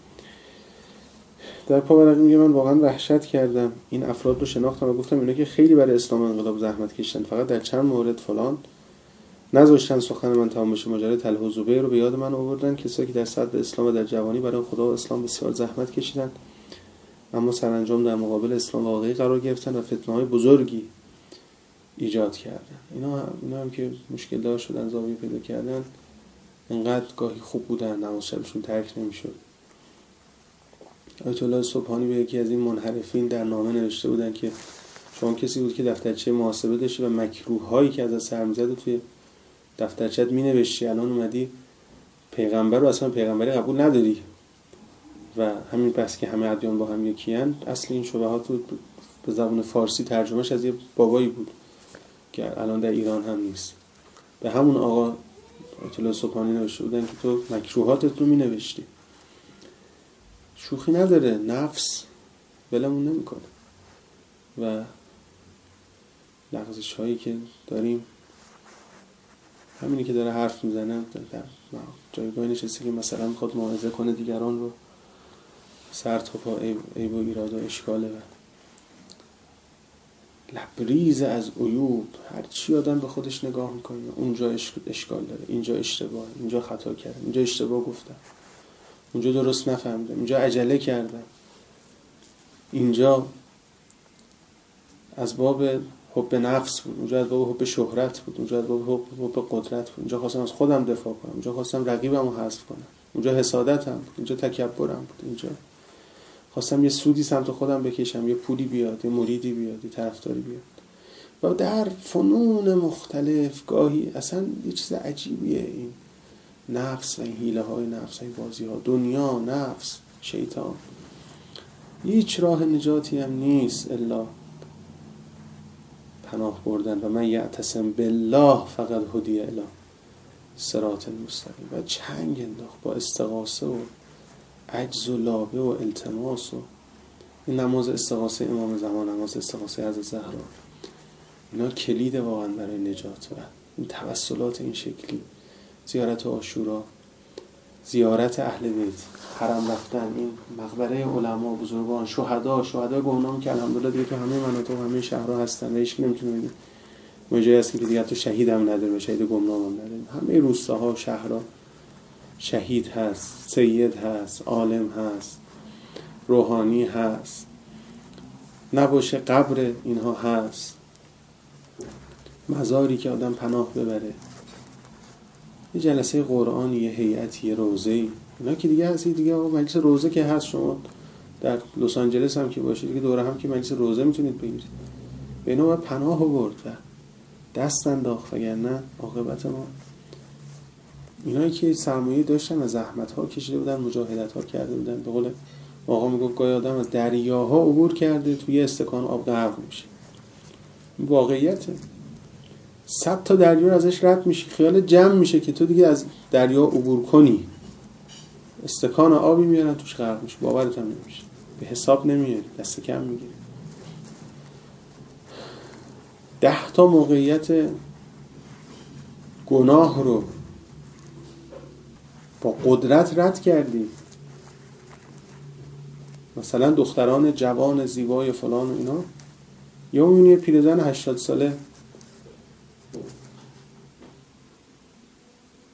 در پاورقی میگه من واقعا وحشت کردم، این افراد رو شناختم و گفتم اینا که خیلی برای اسلام و انقلاب زحمت کشیدن، فقط در چند مورد فلان نذاشتن سخن من تمام بشه. ماجرای طلحه و زبیر رو به یاد من آوردن، کسایی که در صدر اسلام و در جوانی برای خدا و اسلام بسیار زحمت کشیدن اما سرانجام در مقابل اسلام واقعی قرار گرفتن و فتنه‌های بزرگی ایجاد کردن. اینا هم که مشکل دار شدن، زاویه پیدا کردن، انقدر گاهی خوب بودن نماز شبشون ترک نمیشد. آیت الله سبحانی به یکی از این منحرفین در نامه نوشته بودن که شما کسی بود که دفترچه محاسبه داشتی و مکروه هایی که از سر می‌زد توی دفترچت می‌نوشتی، الان اومدی پیغمبر رو اصلا پیغمبری قبول نداری و همین بس که همه ادیان با هم یکی‌اند. اصل این شبهات رو به زبان فارسی ترجمهش از یه بابایی بود که الان در ایران هم نیست. به همون آقا آیت الله سبحانی نوشته بودن که تو مکروهاتت رو می‌نوشتی. شوخی نداره، نفس ولمون نمی‌کنه و لغزش هایی که داریم، همینی که داره حرف میزنه در جایگاه نشسته که مثلا میخواد موعظه کنه دیگران رو، سر تا پا عیب و ایراد و اشکاله و لبریز از عیوب. هر چی آدم به خودش نگاه میکنه اونجا اشکال داره، اینجا اشتباه، اینجا خطا کردم، اینجا اشتباه گفتم، اونجا درست نفهمیدم، اینجا عجله کردم، اینجا از باب حب نفس بود، اونجا از باب حب شهرت بود، اونجا از باب حب قدرت بود، اونجا خواستم از خودم دفاع کنم، اونجا خواستم رقیبم رو حذف کنم، اونجا حسادتم بود، اینجا تکبرم بود، اینجا خواستم یه سودی سمت خودم بکشم، یه پولی بیاد، یه مریدی بیاد، یه طرفداری بیاد. و در فنون مختلف گاهی اصلا یه چیز عجیبیه این نفس و این حیله های نفس، این بازی ها، دنیا، نفس، شیطان. هیچ راه نجاتی هم نیست الا پناه بردن و من یعتصم بالله فقط هدی الی صراط المستقیم. و چنگ انداخت با استغاثه و عجز و لابه و التماس و این نماز استغاثه امام زمان، نماز استغاثه حضرت زهرا، اینا کلید واقعا برای نجات. و این توسلات این شکلی، زیارت عاشورا، زیارت اهل بیت، حرم رفتن، این مقبره علما بزرگان، شهدای گمنام که الحمدلله دیگه تو همه مناطق و همه شهرها هستن و هیچ نمیتونه بگه ما جایی هستیم که دیگه تو شهید هم نداریم و شهید گمنام هم نداریم. همه روستاها و شهرها شهید هست، سید هست، عالم هست، روحانی هست، نباشه قبر اینها هست، مزاری که آدم پناه ببره، یه جلسه قرآنی، یه هیئتی، یه روزه‌ای، اینا که دیگه هستی دیگه. آقا مجلس روزه که هست، شما در لس آنجلس هم که باشید دیگه دوره هم که مجلس روزه میتونید بگیرید. به اینا باید پناه آورد و دست انداخت، وگرنه عاقبت ما اینایی که سرمایه داشتن و زحمت‌ها کشیده بودن، مجاهدت‌ها کرده بودن، به قول آقا میگفت گاهی آدم از دریاها عبور کرده توی استکان آب غرق میشه. این واقعیته. 100 تا دریا ازش رد میشی، خیال جمع میشه که تو دیگه از دریا عبور کنی، استکان آبی میارن توش غرق میشه، باورت هم نمیشه، به حساب نمیاری، دست کم میگیری. 10 تا موقعیت گناه رو با قدرت رد کردی. مثلا دختران جوان زیبای فلان و اینا، یا اون پیرزن 80 ساله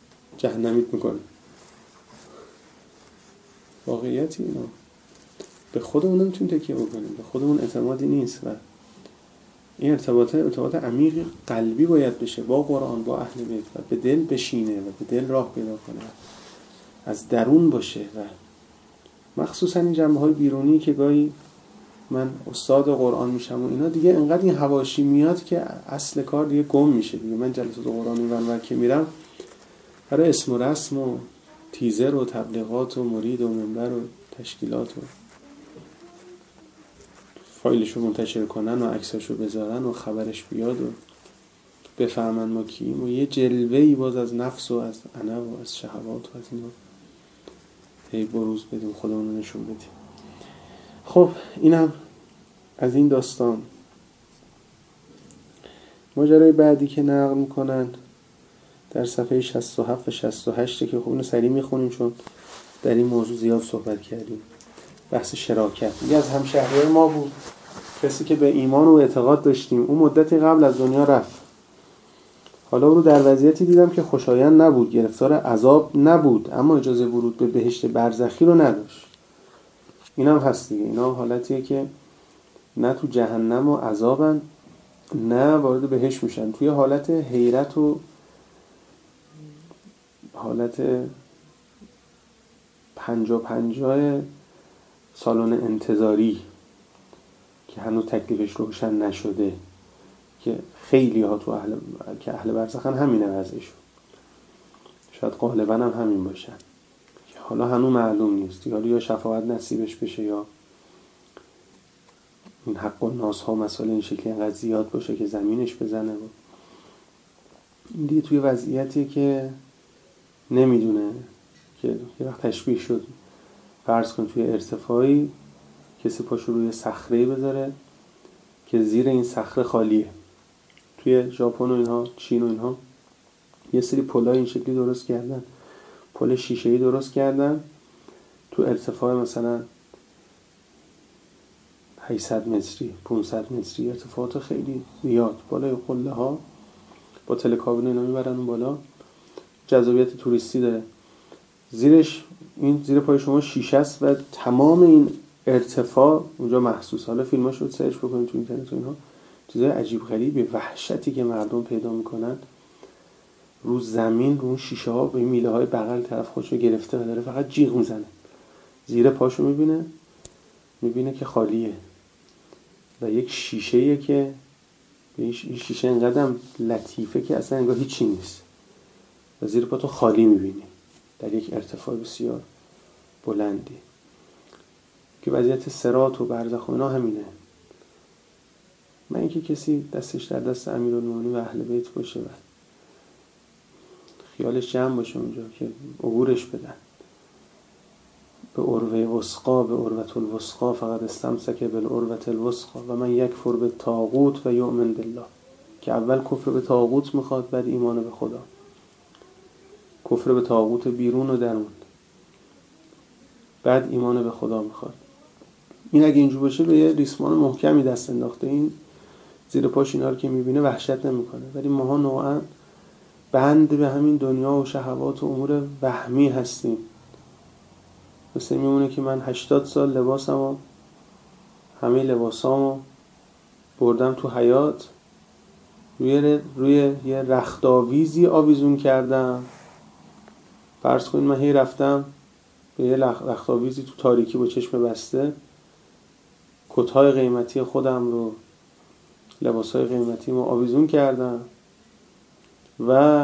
جهنمیت میکنه. واقعیتی اینا. به خودمون نمیتونیم تکیه بکنیم، به خودمون اعتمادی نیست و این ارتباط عمیق قلبی باید بشه با قرآن، با اهل بیت و به دل بشینه و به دل راه پیدا کنه، از درون باشه. و مخصوصا این جنبه‌های بیرونی که گاهی من استاد قرآن میشم و اینا، دیگه انقدر این حواشی میاد که اصل کار دیگه گم میشه دیگه. من جلسات قرآن اینور که میرم برای اسم و رسم و تیزر و تبلیغات و مرید و منبر و تشکیلات و فایلشو منتشر کنن و عکساشو بذارن و خبرش بیاد و بفهمن ما کیم و یه جلوه‌ای باز از نفس و از انا و از شهوات و از اینا هی بروز بدیم، خودمون رو نشون بدیم. خب اینم از این داستان. ماجرای بعدی که نقل میکنن در صفحه 67 و 68 که خب اینو سریع میخونیم چون در این موضوع زیاد صحبت کردیم. بحث شراکت. یکی از همشهریای ما بود، کسی که به ایمان و اعتقاد داشتیم، اون مدتی قبل از دنیا رفت. حالا او رو در وضعیتی دیدم که خوشایند نبود، گرفتار عذاب نبود، اما اجازه ورود به بهشت برزخی رو نداشت. اینم هست دیگه. اینا حالتیه که نه تو جهنم و عذابن نه وارد بهشت میشن، توی حالت حیرت و حالت 50-50 سالن انتظاری که هنوز تکلیفش روشن نشده، که خیلی ها تو اهل برزخن همینه وضعشون، شاید غالبا هم همین باشن که حالا هنوز معلوم نیست، یا شفاعت نصیبش بشه یا این حق الناس ها مسائل این شکلی انقدر زیاد باشه که زمینش بزنه. این دیگه توی وضعیتیه که نمیدونه، که یه وقت تشبیه شد فرض کن توی ارتفاعی کسی پاشو روی صخره بذاره که زیر این صخره خالیه. توی ژاپن و اینها، چین و اینها یه سری پلای این شکلی درست کردن، پل شیشه‌ای درست کردن تو ارتفاع مثلا 800 متری 500 متری، ارتفاعات خیلی زیاد بالای قله ها، با تلکابین اینا میبرن اون بالا، جذابیت توریستی داره. زیرش این زیر پای شما شیشه است و تمام این ارتفاع اونجا محسوس. حالا فیلماشو سرچ بکنید تو اینترنت و اینها، چیزای عجیب غریبه، وحشتی که مردم پیدا میکنن رو زمین، رو اون شیشه ها به میله های بغل طرف خودشو گرفته و داره فقط جیغ میزنه. زیر پاشو میبینه که خالیه و یک شیشه‌ایه که این شیشه انقدر لطیفه که اصلا انگار هیچی نیست و زیر پا تو خالی میبینی در یک ارتفاع بسیار بلندی. که وضعیت صراط و برزخ و اینا همینه. من اینکه کسی دستش در دست امیرالمومنین و اهل بیت باشه و خیالش جمع باشه اونجا که عبورش بدن به عروه وثقا، به عروة الوثقا، فقط استمسک بالعروة الوثقا و من یکفر بالطاغوت و یؤمن بالله، که اول کفر به طاغوت میخواد، بعد ایمان به خدا. کفر به طاغوت بیرون و درون، بعد ایمان به خدا میخواد. این اگه اینجور باشه به یه ریسمان محکمی دست انداخته، این زیر پاش اینا رو که میبینه وحشت نمیکنه. ولی ماها نوعا بند به همین دنیا و شهوات و امور وهمی هستیم. مثل میمونه که من 80 سال لباسمو، همه لباسامو بردم تو حیاط، روی یه رختاویزی آویزون کردم. فرض کنید من هی رفتم به یه رختاویزی تو تاریکی با چشم بسته، کت‌های قیمتی خودم رو، لباس‌های قیمتی رو آویزون کردم و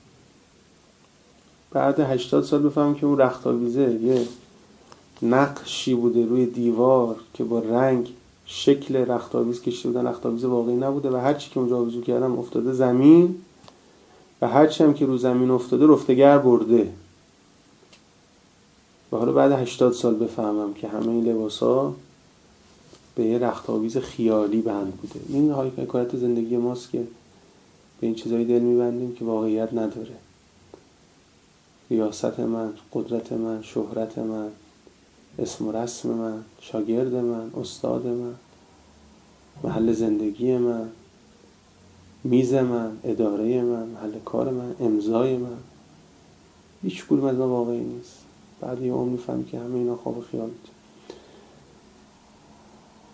بعد 80 سال بفهمم که اون رختاویزه یه نقشی بوده روی دیوار که با رنگ شکل رختاویز کشیده بودن، رختاویز واقعی نبوده و هرچی که اونجا آویزون کردم افتاده زمین و هرچی هم که رو زمین افتاده رفتگر برده. و حالا بعد 80 سال بفهمم که همه این لباسا به یه رختاویز خیالی بند بوده. این حکایت زندگی ماست که به این چیزایی دل میبندیم که واقعیت نداره. ریاست من، قدرت من، شهرت من، اسم و رسم من، شاگرد من، استاد من، محل زندگی من، میز من، اداره من، محل کار من، امضای من، هیچ کدوم از اینا واقعی نیست. بعد یه عمر میفهم که همه اینا خواب و خیالت.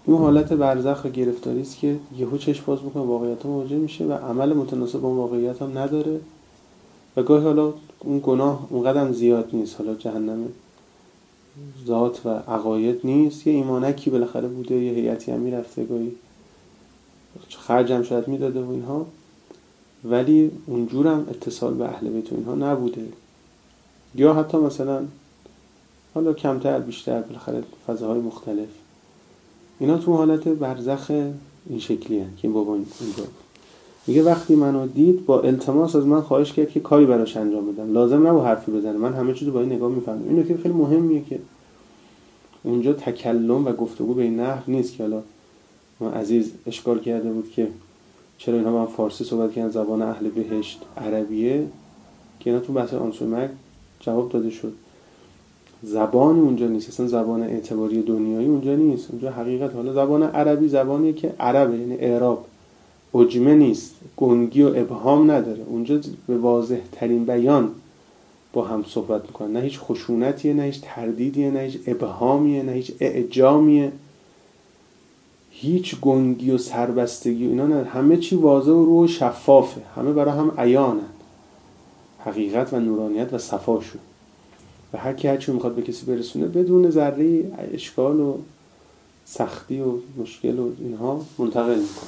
اون حالت برزخ و گرفتاری است که یهو چشم باز میکنه واقعیت مواجه میشه و عمل متناسب با اون واقعیت هم نداره و گاهی حالا اون گناه اونقدر زیاد نیست، حالا جهنم ذات و عقاید نیست، یه ایمانکی بالاخره بوده، یه هیئتی هم میرفته، گاهی خرج هم شاید میداده و اینها، ولی اونجور هم اتصال به اهل بیت و اینها نبوده. یا حتی مثلا حالا کمتر بیشتر بالاخره فضاهای مختلف، اینا تو حالت برزخ این شکلی هست که این بابا اینجا میگه وقتی منو دید با التماس از من خواهش کرد که کاری براش انجام بدم، لازم نبود حرفی بزنه، من همه چیزو با این نگاه میفهمم. این نکته خیلی مهمیه که اونجا تکلم و گفتگو به این نحو نیست که حالا ما عزیز اشکال کرده بود که چرا اینها با هم فارسی صحبت کردن، زبان اهل بهشت عربیه، که اینا تو بحث عنصر مرگ جواب داده شد. زبان اونجا نیست، اصلا زبان اعتباری دنیایی اونجا نیست، اونجا حقیقت. حالا زبان عربی زبانیه که عربه، یعنی اعراب عجمه نیست، گنگی و ابهام نداره، اونجا به واضح ترین بیان با هم صحبت میکنن، نه هیچ خشونتیه، نه هیچ تردیدیه، نه هیچ ابهامیه، نه هیچ اعجامیه، هیچ گنگی و سربستگی اینا نه، همه چی واضح و رو شفافه، همه برای هم عیانه، حقیقت و نورانیت و صفاشون، و هر کی هر چی میخواد به کسی برسونه بدون ذره اشکال و سختی و مشکل و اینها منتقل میکنه.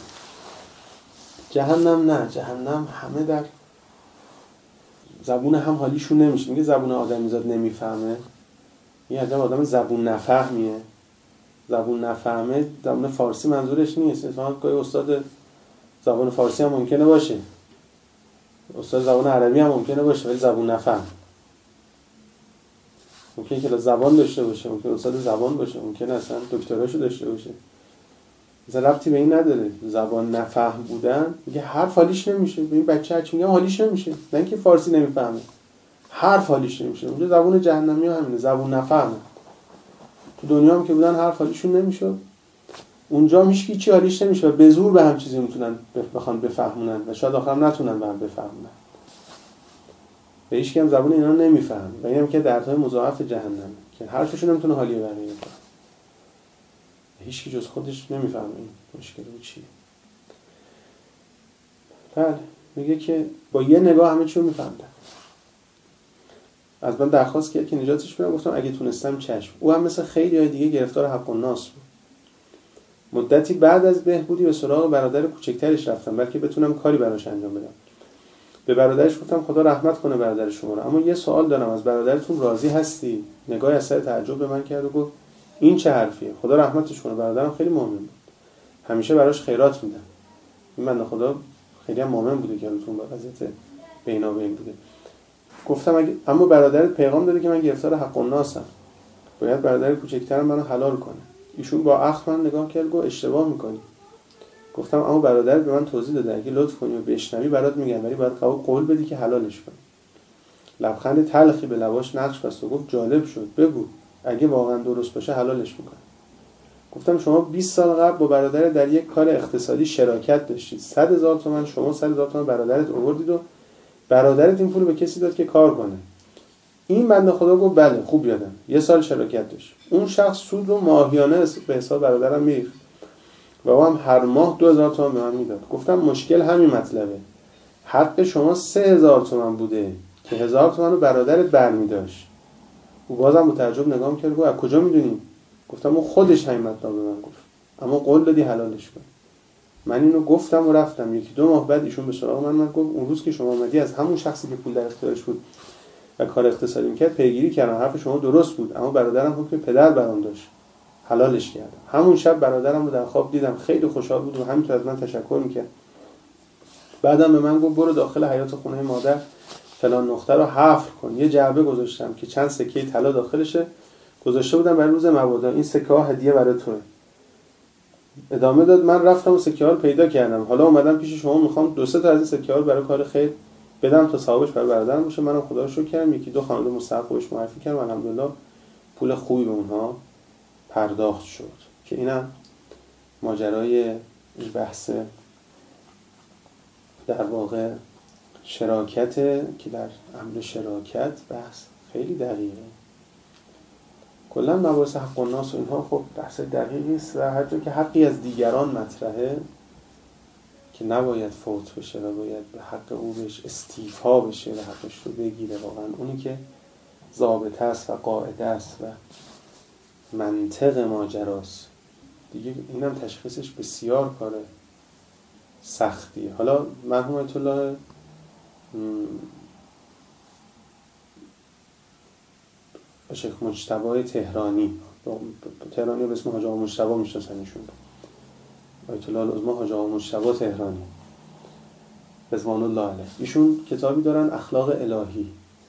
جهنم نه، جهنم همه در زبون هم حالیشون نمیشه. میگه زبون آدمیزاد نمیفهمه، این آدم زبون نفهمیه. زبون نفهمه زبون فارسی منظورش نیست، مثلا گاهی استاد زبان فارسی هم ممکنه باشه، استاد زبان عربی هم ممکنه باشه، ولی زبون نفهم. ممکنه که زبان داشته باشه، ممکنه استاد زبان باشه، ممکنه اصلا دکتراشو داشته باشه، مثلا ربطی به این نداره. زبان نفهم بودن میگه حرف حالیش نمیشه. به این بچه هرچی میگم حالیش نمیشه، نه اینکه فارسی نمیفهمه، حرف حالیش نمیشه. اونجا زبون جهنمی ها همینه، زبون نفهمه. تو دنیا هم که بودن حرف حالیشون نمیشد، اونجا هم هیچ کی چی حالیش نمیشه و به زور به هم چیزی میتونن بخوان بفهمونن و شاید آخرام نتونن به هم بفهمونن. و هیچ کی هم زبون اینا نمیفهمه و اینم که دردهای مضاعف جهنم که حرفشون نمیتونه حالی بقیه کنه. هیچ کی جز خودش نمیفهمه این مشکل چیه. بله، میگه که با یه نگاه همه چی رو میفهمدن. از من درخواست کرد که نجاتش بدم، گفتم اگه تونستم چشم. او هم مثل خیلی های دیگه گرفتار حق الناس بود. مدتی بعد از بهبودی به سراغ برادر کوچکترش رفتم بلکه بتونم کاری براش انجام بدم. به برادرش گفتم خدا رحمت کنه برادر شما رو، اما یه سوال دارم، از برادرتون راضی هستی؟ نگاه اثر تعجب به من کرد و گفت این چه حرفیه؟ خدا رحمتش کنه، برادرم خیلی مؤمن بود، همیشه براش خیرات میدم. این بنده خدا خیلی هم مؤمن بوده که اون با وضعیت بینابین بوده. گفتم اما برادرت پیغام داده که من گرفتار حق الناسم، باید برادر کوچکترم منو حلال کنه. ایشون با اخم من نگاه کرد، گفت اشتباه میکنی. گفتم اما برادرت به من توضیح داده اگه لطف کنی و بشنوی برات میگم، ولی باید قول بدی که حلالش کنی. لبخند تلخی به لباش نقش بست و گفت جالب شد، بگو اگه واقعا درست باشه حلالش میکنم. گفتم شما 20 سال قبل با برادر در یک کار اقتصادی شراکت داشتید، 100,000 تومان شما 100,000 تومان برادرت آوردید و برادرت این پول به کسی داد که کار کنه. این بنده خدا گفت بله خوب یادم، یه سال شراکت داشت. اون شخص سود رو ماهیانه به حساب برادرم میریخت و او هم هر ماه 2,000 تومان به من میداد. گفتم مشکل همین مطلبه، حق شما 3,000 تومان بوده که 1,000 تومان رو برادرت برمیداشت. او بازم با تعجب نگام کرد، گفت از کجا میدونی؟ گفتم اون خودش همین مطلب به من گفت، اما قول دادی حلالش کن. من اینو گفتم و رفتم. 1-2 ماه بعد ایشون به سراغ من گفت اون روز که شما اومدی از همون شخصی که پول در اختیارش بود و کار اقتصادی میکرد پیگیری کردم، حرف شما درست بود، اما برادرم حکم پدر برام داشت، حلالش کردم. همون شب برادرم رو در خواب دیدم، خیلی خوشحال بود و همینطور از من تشکر میکرد. بعدم به من گفت برو داخل حیاط خونه مادر فلان نقطه رو حفر کن. یه جعبه گذاشتم که چند سکه طلا داخلشه، گذاشته بودم برای روز مبادا، این سکه ها هدیه برای توئه. ادامه داد، من رفتم و سکه ها رو پیدا کردم، حالا اومدم پیش شما، میخوام 2-3 تا از این سکه ها رو برای کار خیر بدم تا ثوابش برای برادرم باشه. منم خدا رو شکر کردم، 1-2 خانواده مستحق بهش معرفی کردم، الحمدلله پول خوبی به اونها پرداخت شد. که اینم ماجرای این بحث در واقع شراکت، که در امر شراکت بحث خیلی دقیقه. کلا مباحث حق الناس و اینها خب بحث دقیقی است و هر جا که حقی از دیگران مطرحه که نباید فوت بشه و باید به حق او بهش استیفا بشه و حقش رو بگیره، واقعا اونی که ضابطه است و قاعده است و منطق ماجراست دیگه، اینم تشخیصش بسیار کار سختیه. حالا مرحوم آیت الله شیخ مجتبی تهرانی به اسم حاج آقا مجتبی میشناسنشون، آیت الله العظمی حاج آقا مجتبی تهرانی رضوان الله علیه، ایشون کتابی دارن اخلاق الهی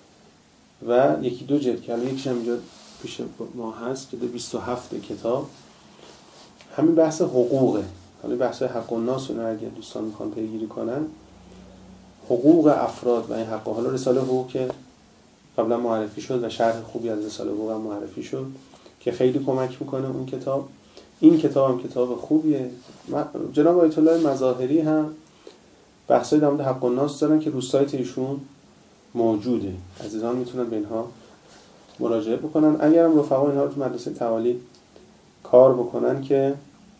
و یکی دو جلد که الان یکیش هم اینجا پیش ما هست، جلد 27 کتاب، همین بحث حقوقه. حالا بحث حق الناس رو اگه دوستان میخوان پیگیری کنن، حقوق افراد و این حق، حالا رساله حقوق که قبلا معرفی شد و شرح خوبی از رساله حقوق هم معرفی شد که خیلی کمک میکنه اون کتاب. این کتاب هم کتاب خوبیه. جناب آیت الله مظاهری هم بحثای در مورد حق الناس دارن که رو سایت ایشون موجوده، عزیزان میتونن به اینها مراجعه بکنن. اگرم رفقا اینها رو تو مدرسه تعالی کار بکنن که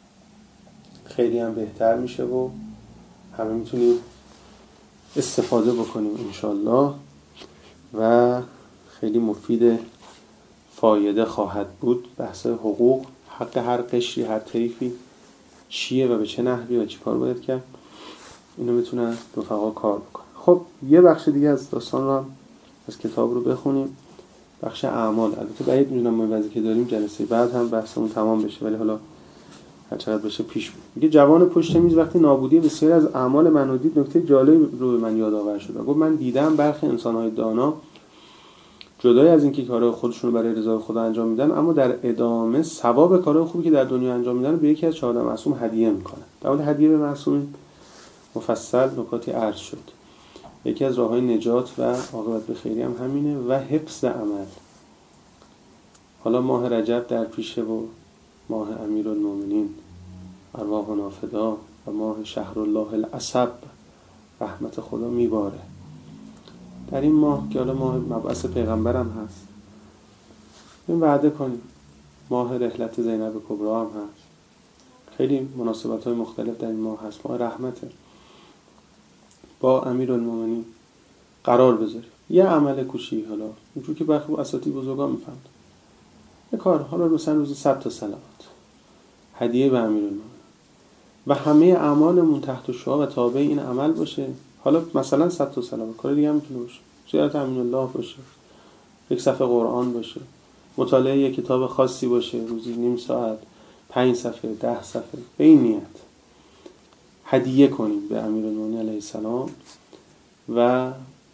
خیلی هم بهتر میشه و همه میتونیم استفاده بکنیم انشالله و خیلی مفید فایده خواهد بود. بحث حقوق، حق هر قشری، هر طیفی چیه و به چه نحوی و چی کار باید کرد، اینو میتونن رفقا کار بکنن. خب یه بخش دیگه از داستان رو هم از کتاب رو بخونیم، بخش اعمال. البته بعید میدونم ما وضعی که داریم جلسه بعد هم بحثمون تمام بشه، ولی حالا هر چقدر بشه پیش بود. میگه جوان پشت میز وقتی نابودی بسیاری از اعمال منو دید، نکته جالب رو به من یادآور شد. گفت من دیدم برخی انسان‌های دانا جدای از اینکه کارهای خودشون رو برای رضای خدا انجام میدن، اما در ادامه ثواب کارهای خوبی که در دنیا انجام میدن به یکی از 14 معصوم هدیه میکنن. در مورد هدیه به معصوم مفصل نکاتی عرض شد. یکی از راههای نجات و عاقبت به خیری هم همینه و حفظ عمل. حالا ماه رجب در پیشه و ماه امیرالمومنین ارواحنا فدا و ماه شهر الله العصب، رحمت خدا میباره در این ماه که حالا ماه مبعث پیغمبرم هست. این وعده کنیم ماه رحلت زینب کبری هم هست، خیلی مناسبت‌های مختلف در این ماه هست، ماه رحمته. با امیرالمومنین قرار بذاریم یه عمل کوچیک، حالا اونجور که برخی اساتید بزرگان میفهمن، یه کار، حالا مثلا روزی 100 تا صلوات هدیه به امیرالمومنین و همه اعمالمون تحت شعاع و تابع این عمل باشه. حالا مثلا 100 تا صلوات، کار دیگه هم میتونه باشه، زیارت امین الله باشه، یک صفحه قرآن باشه، مطالعه یک کتاب خاصی باشه، روزی نیم ساعت، 5 صفحه، 10 صفحه، به این نیت هدیه کنیم به امیرالمومنین علیه السلام و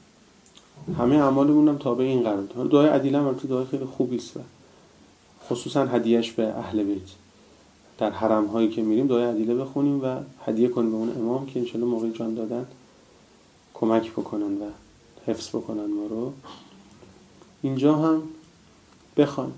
همه اعمالمون هم تابع این قرار بده. دعای عدیله هم البته دعای خیلی خوبی است و خصوصا هدیهش به اهل بیت. در حرم هایی که میریم دعای عدیله بخونیم و هدیه کنیم به اون امام که انشالله موقع جان دادن کمک بکنن و حفظ بکنن ما رو. اینجا هم بخوایم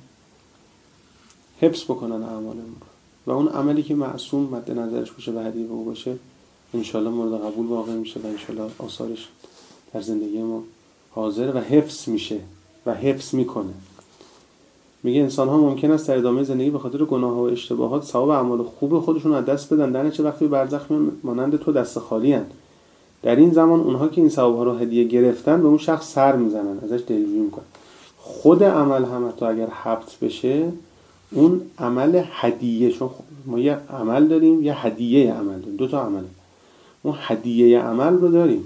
حفظ بکنن اعمالمون و اون عملی که معصوم مد نظرش باشه و هدیه به او باشه انشالله مورد قبول واقع میشه و انشالله آثارش در زندگی ما حاضر و حفظ میشه و حفظ میکنه. میگه انسان ها ممکن است در ادامه زندگی به خاطر گناه و اشتباهات ثواب اعمال خوب خودشون از دست بدن، در نتیجه وقتی برزخ میان مانند تو دست خالی ان. در این زمان اونها که این ثواب ها رو هدیه گرفتن به اون شخص سر میزنن، ازش دلجویی میکنن. خود عمل هم حتی اگر حبس بشه، اون عمل هدیه، چون ما یه عمل داریم یه هدیه عمل داریم، 2 تا عمله، اون هدیه عمل رو داریم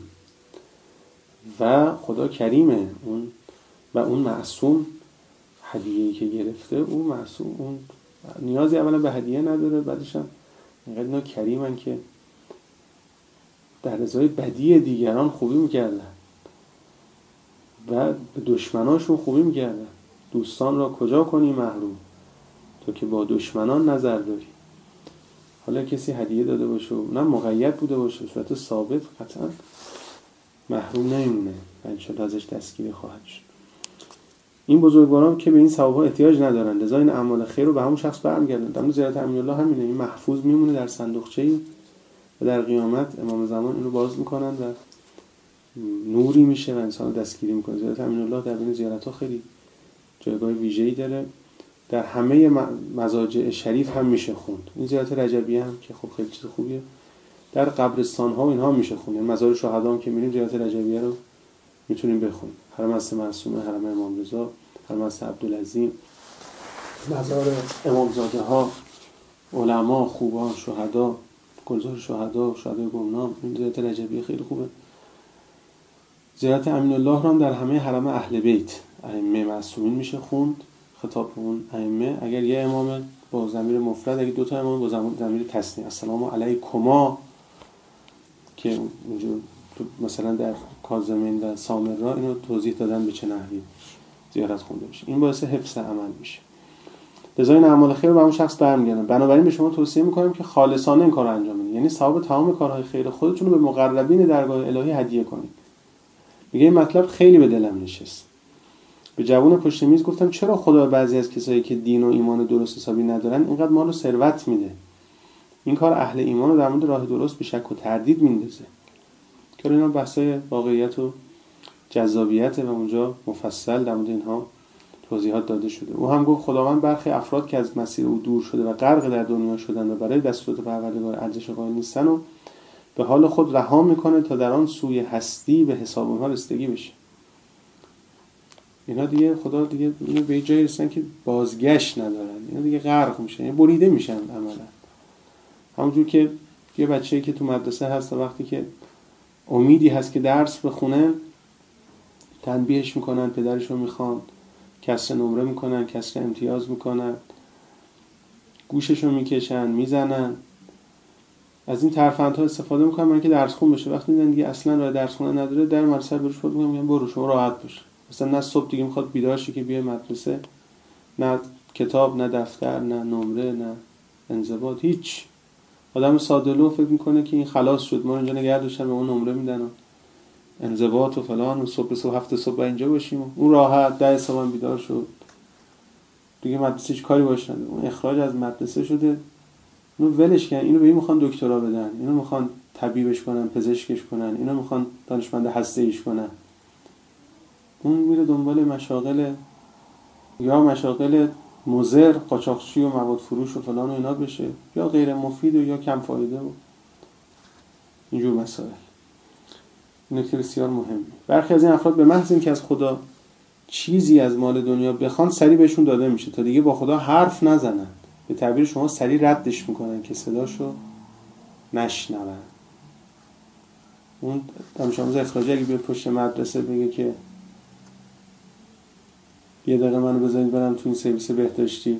و خدا کریمه اون و اون معصوم هدیه‌ای که گرفته اون معصوم اون نیازی اولا به هدیه نداره، بعدش هم اینقدر اینا کریمن که در ازای بدی دیگران خوبی میکردن و به دشمناشون خوبی میکردن. دوستان را کجا کنی محروم تو که با دشمنان نظر داری. حالا کسی هدیه داده باشه نه مقید بوده باشه صورت ثابت، قطعا محروم نمیمونه و انشالله ازش دستگیری خواهد شد. این بزرگواران که به این ثواب‌ها احتیاج ندارن، لذا این اعمال خیر رو به همون شخص برمیگردن. در زیارت امین الله همینه، این محفوظ میمونه در صندوقچه‌ای و در قیامت امام زمان اینو باز میکنن و نوری میشه و انسان دستگیری میکنه. زیارت امین الله در بین زیارت‌ها خیلی جایگاه ویژه‌ای داره در همه مضاجع شریف هم میشه خوند. این زیارت رجبیه هم که خب خیلی چیز خوبیه. در قبرستان ها و اینها میشه خوند. یعنی مزار شهدا هم که میریم زیارت رجبیه رو میتونیم بخونیم. حرم است معصومه، حرم امام رضا، حرم است عبدالعظیم، مزار امامزاده ها، علما، خوبان، شهدا، گلزار شهدا، شهدای گمنام. این زیارت رجبیه خیلی خوبه. زیارت امین الله رو هم در همه حرم اهل بیت ائمه معصومین میشه خوند. خطاب به اون ائمه، اگر یه امام با ضمیر مفرد، اگه دو تا امام با ضمیر تثنیه، السلام علیکما، که اونجا مثلا در کاظمین و سامرا اینو توضیح دادن به چه نحوی زیارت خونده میشه. این باعث حفظ عمل میشه. لذا این اعمال خیر رو به اون شخص برمیگردن. بنابراین به شما توصیه میکنم که خالصانه این کارو انجام بدید. یعنی ثواب تمام کارهای خیر خودتون رو به مقربین درگاه الهی هدیه کنید. میگه این مطلب خیلی به دلم نشست. به جوان پشت میز گفتم چرا خدا بعضی از کسایی که دین و ایمان درست حسابی ندارن اینقدر مال و ثروت میده؟ این کار اهل ایمان رو در مورد راه درست به شک و تردید میندازه. که اینا بحثای واقعیت و جذابیت و اونجا مفصل در مورد اینها توضیحات داده شده. او هم گفت خداوند برخی افراد که از مسیر او دور شده و غرق در دنیا شدن و برای دستورات پروردگار ارزش قائل نیستن و به حال خود رها میکنه تا در آن سوی هستی به حساب اونها رسیدگی بشه. اینا دیگه خدا دیگه اینو به جایی رسیدن که بازگشت ندارن. اینا دیگه غرق میشن، یعنی بریده میشن عملا. همونجور که یه بچه‌ای که تو مدرسه هست و وقتی که امیدی هست که درس بخونه تنبیهش میکنن، پدرش رو میخوان، کسر نمره میکنن، کسر امتیاز میکنن، گوشش رو میکشن، میزنن، از این ترفندها استفاده میکنن برای اینکه درس خون بشه. وقتی میدن دیگه اصلا راه درس خوندن نداره، در مدرسه بروش بود میگن برو شما راحت باش. مثلا نه صبح دیگه میخواد بیدار شه که بیای مدرسه، نه کتاب، نه دفتر، نه نمره، نه انضباط، هیچ. آدم ساده لوح فکر میکنه که این خلاص شد، ما اینجا نگه داشتن به اون نمره میدن و انضباط و فلان و صبح هفته صبح اینجا باشیم و اون راحت 10 صبح بیدار شد دیگه مدرسه هیچ کاری باش نداره. اون اخراج از مدرسه شده، اینو ولش کردن. اینو به این میخوان دکترا بدن، اینو میخوان طبیبش کنن، پزشکش کنن، اینو میخوان دانشمند هسته‌ایش کنن. اون میره دنبال مشاغل یا مشاغل مضر، قاچاقچی و مواد فروش و فلان و اینا بشه، یا غیر مفید و یا کم فایده و اینجور مسائل. نکته بسیار مهمه. برخی از این افراد به محض اینکه از خدا چیزی از مال دنیا بخوان سریع بهشون داده میشه تا دیگه با خدا حرف نزنن. به تعبیر شما سریع ردش میکنن که صداشو نشنون. اون دانش آموز اخراجی اگه به پشت مدرسه بگه که یه دقیقه منو بذارید برم تو این سرویس بهداشتی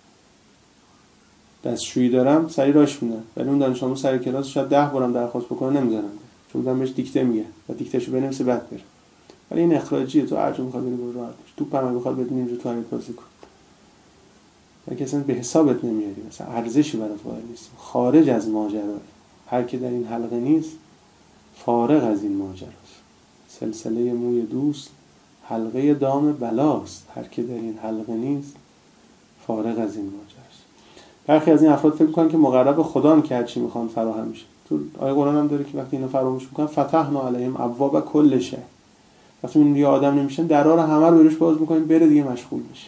دستشویی دارم، سریع راش میدن. ولی اون دانش آموز سر کلاس شاید 10 بارم درخواست بکنه نمیذارن، چون بودن بهش دیکته میگه و دیکتهشو بنویسه بعد بره. ولی این اخراجیه، تو هر جا میخواد بری برو راحت باش. تو پرم بخواد بدون اینجا تو حرکت بازی کن. اگه اصلا به حسابت نمیاری، مثلا ارزشی برات قائل نیست، خارج از ماجرا. هر کی در این حلقه نیست فارغ از این ماجراست. سلسله موی دوست حلقه دام بلاست. هر کی در این حلقه نیست فارغ از این ماجراست. برخی از این افراد فکر می‌کنن که مقرب خدا که هر چی میخوان فراهم میشه. تو آیه قرآن هم داره که وقتی اینا فراموش میکنن فتحنا علیهم ابواب کل شیء. وقتی این یه آدم نمیشن درا رو همه رو بهش باز میکنیم بره دیگه مشغول بشه.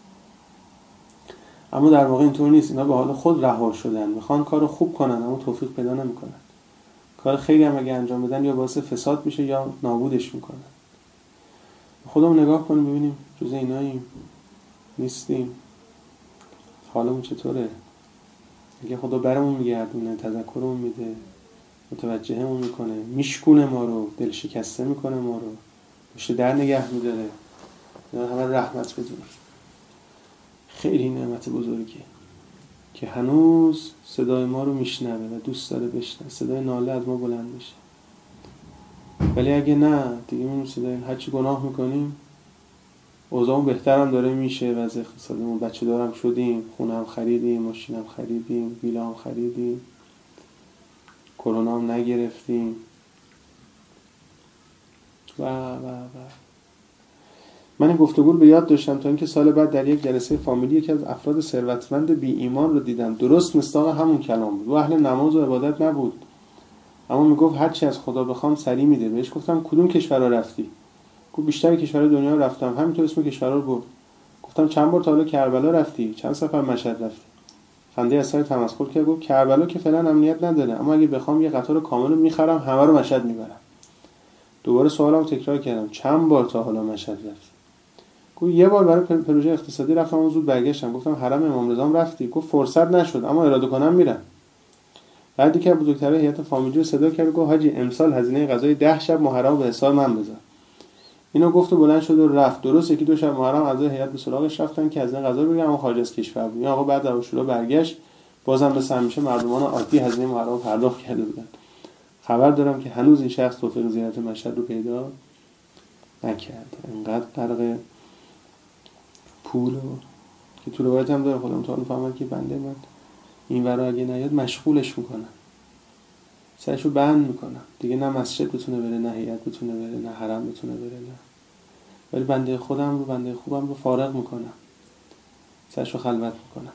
اما در واقع اینطور نیست. اینا به حال خود رها شدن، میخوان کارو خوب کنن اما توفیق پیدا نمیکنن. کار خیلی هم اگه انجام بدن یا باعث فساد میشه یا نابودش میکنن. خودمون نگاه کنیم ببینیم جز ایناییم نیستیم، حالمون چطوره؟ اگه خدا برمون میگردونه، تذکرمون میده، متوجهمون میکنه، میشکونه ما رو، دل شکسته میکنه ما رو، پشت در نگه میداره، اینا همه رحمت بدون. خیلی نعمت بزرگیه که هنوز صدای ما رو میشنوه و دوست داره بشنوه، صدای ناله از ما بلند بشه. ولی اگه نه دیگه میبینیم صدای هرچی گناه میکنیم اوضاعمون بهترم داره میشه، وضع اقتصادمون بچه دارم شدیم، خونه هم خریدیم، ماشین هم خریدیم، ویلا هم خریدیم، کرونا هم نگرفتیم و من این گفتگو رو به یاد داشتم تا اینکه سال بعد در یک جلسه فامیلی یکی از افراد ثروتمند بی ایمان رو دیدم. درست مصداق همون کلام بود. و اهل نماز و عبادت نبود، اما میگفت هر چی از خدا بخوام سریع میده. بهش گفتم کدوم کشورها رفتی؟ گفت بیشتر کشورهای دنیا رفتم. همینطور اسم کشورها رو گفت. گفتم چند بار تا حالا کربلا رفتی؟ چند سفر مشهد رفتی؟ خنده از سر تمسخر کرد، گفت کربلا که فعلا امنیت نداره، اما اگه بخوام یه قطار کامل رو میخرم همه رو مشهد میبرم. دوباره سوالمو تکرار کردم، چند بار تا حالا مشهد رفتی؟ گفت یه بار برای پروژه اقتصادی رفتم و زود برگشتم. گفتم حرم امام رضا رفتی؟ گفت فرصت نشد، اما اراده کنم میرم. بعدی که بزرگترین هیئت فامیلی رو صدا کرد، گفت حاجی امسال هزینه غذای 10 شب محرم به حساب من بذار. اینو گفت و بلند شد و رفت. درست یکی دو شب محرم اعضای هیئت به سراغش رفتن که هزینه غذا بگیرن، اما خارج از کشور بود. آقا بعد از شروع برگشت، بازم مثل همیشه مردمان عادی هزینه محرم پرداخت کرده بودن. خبر دارم که هنوز این شخص توفیق زیارت مشهد رو پیدا نکرد. انقدر غرق پول که تو روایت هم داره، خودم تا فهمیدم که بنده من این ورا اگه نیاد مشغولش میکنن، سرشو بند میکنن دیگه، نه مسجد بتونه بره، نه هیئت بتونه بره، نه حرم بتونه بره، نه. ولی بنده خودم رو، بنده خوبم رو فارغ میکنم، سرشو خلوت میکنم،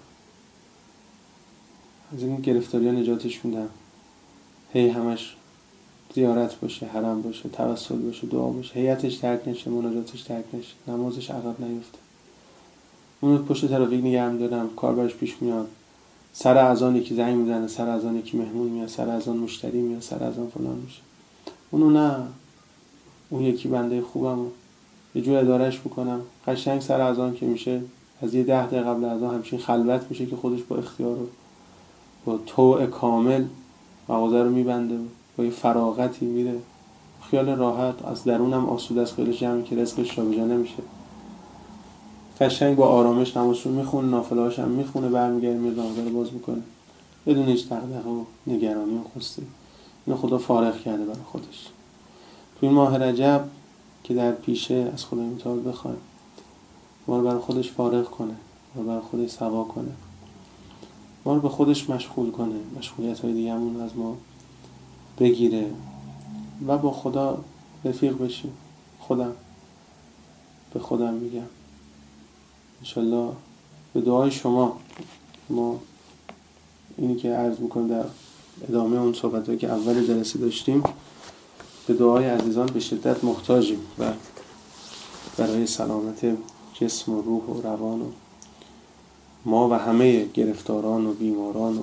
از این گرفتاری ها نجاتش میدم. هی همش زیارت باشه، حرم باشه، توسل باشه، دعا باشه، هیئتش ترک نشه، مناجاتش ترک نشه، نمازش عقب نیفته. اون پشت ترافیک نگه می‌دارم، کار براش پیش میاد، سر اذان یکی زنگ میزنه، سر اذان یکی مهمون میاد، سر اذان مشتری میاد، سر اذان فلان میشه. اونو نه، اون یکی بنده خوبم یه جور ادارهش میکنم، قشنگ سر اذان که میشه از یه 10 دقیقه قبل اذان همچین خلوت میشه که خودش با اختیار و با طوع کامل مغازه رو میبنده، با یه فراغتی میره، خیال راحت، از درونم آسوده است، خیالش جمعی که رزقش جابجا نمیشه. قشنگ با آرامش نمازشو میخونه، نافله‌هاش هم میخونه، برمیگرده میاد مغازه رو باز میکنه بدون هیچ دغدغه و نگرانی و خسته. اینو خدا فارغ کرده برای خودش. تو این ماه رجب که در پیشه از خدای متعال بخوایم ما رو برای خودش فارغ کنه، ما رو برای خودش سوا کنه، ما رو به خودش مشغول کنه، مشغولیت‌های دیگه‌مون از ما بگیره و با خدا رفیق بشیم. خودم به خودم میگم انشالله به دعای شما، ما اینی که عرض میکنم در ادامه اون صحبت‌هایی که اول جلسه داشتیم، به دعای عزیزان به شدت محتاجیم و برای سلامت جسم و روح و روان و ما و همه گرفتاران و بیماران و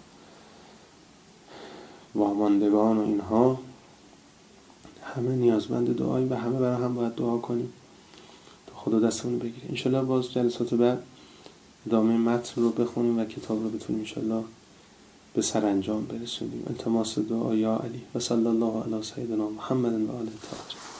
واماندگان و اینها همه نیازمند دعایی و همه برای هم باید دعا کنیم تا خدا دستمون بگیره. انشالله باز جلسات بعد ادامه متن رو بخونیم و کتاب رو بتونیم انشالله به سرانجام برسونیم. التماس دعا یا علی و صلی الله علی سیدنا محمد و آله الطاهرین.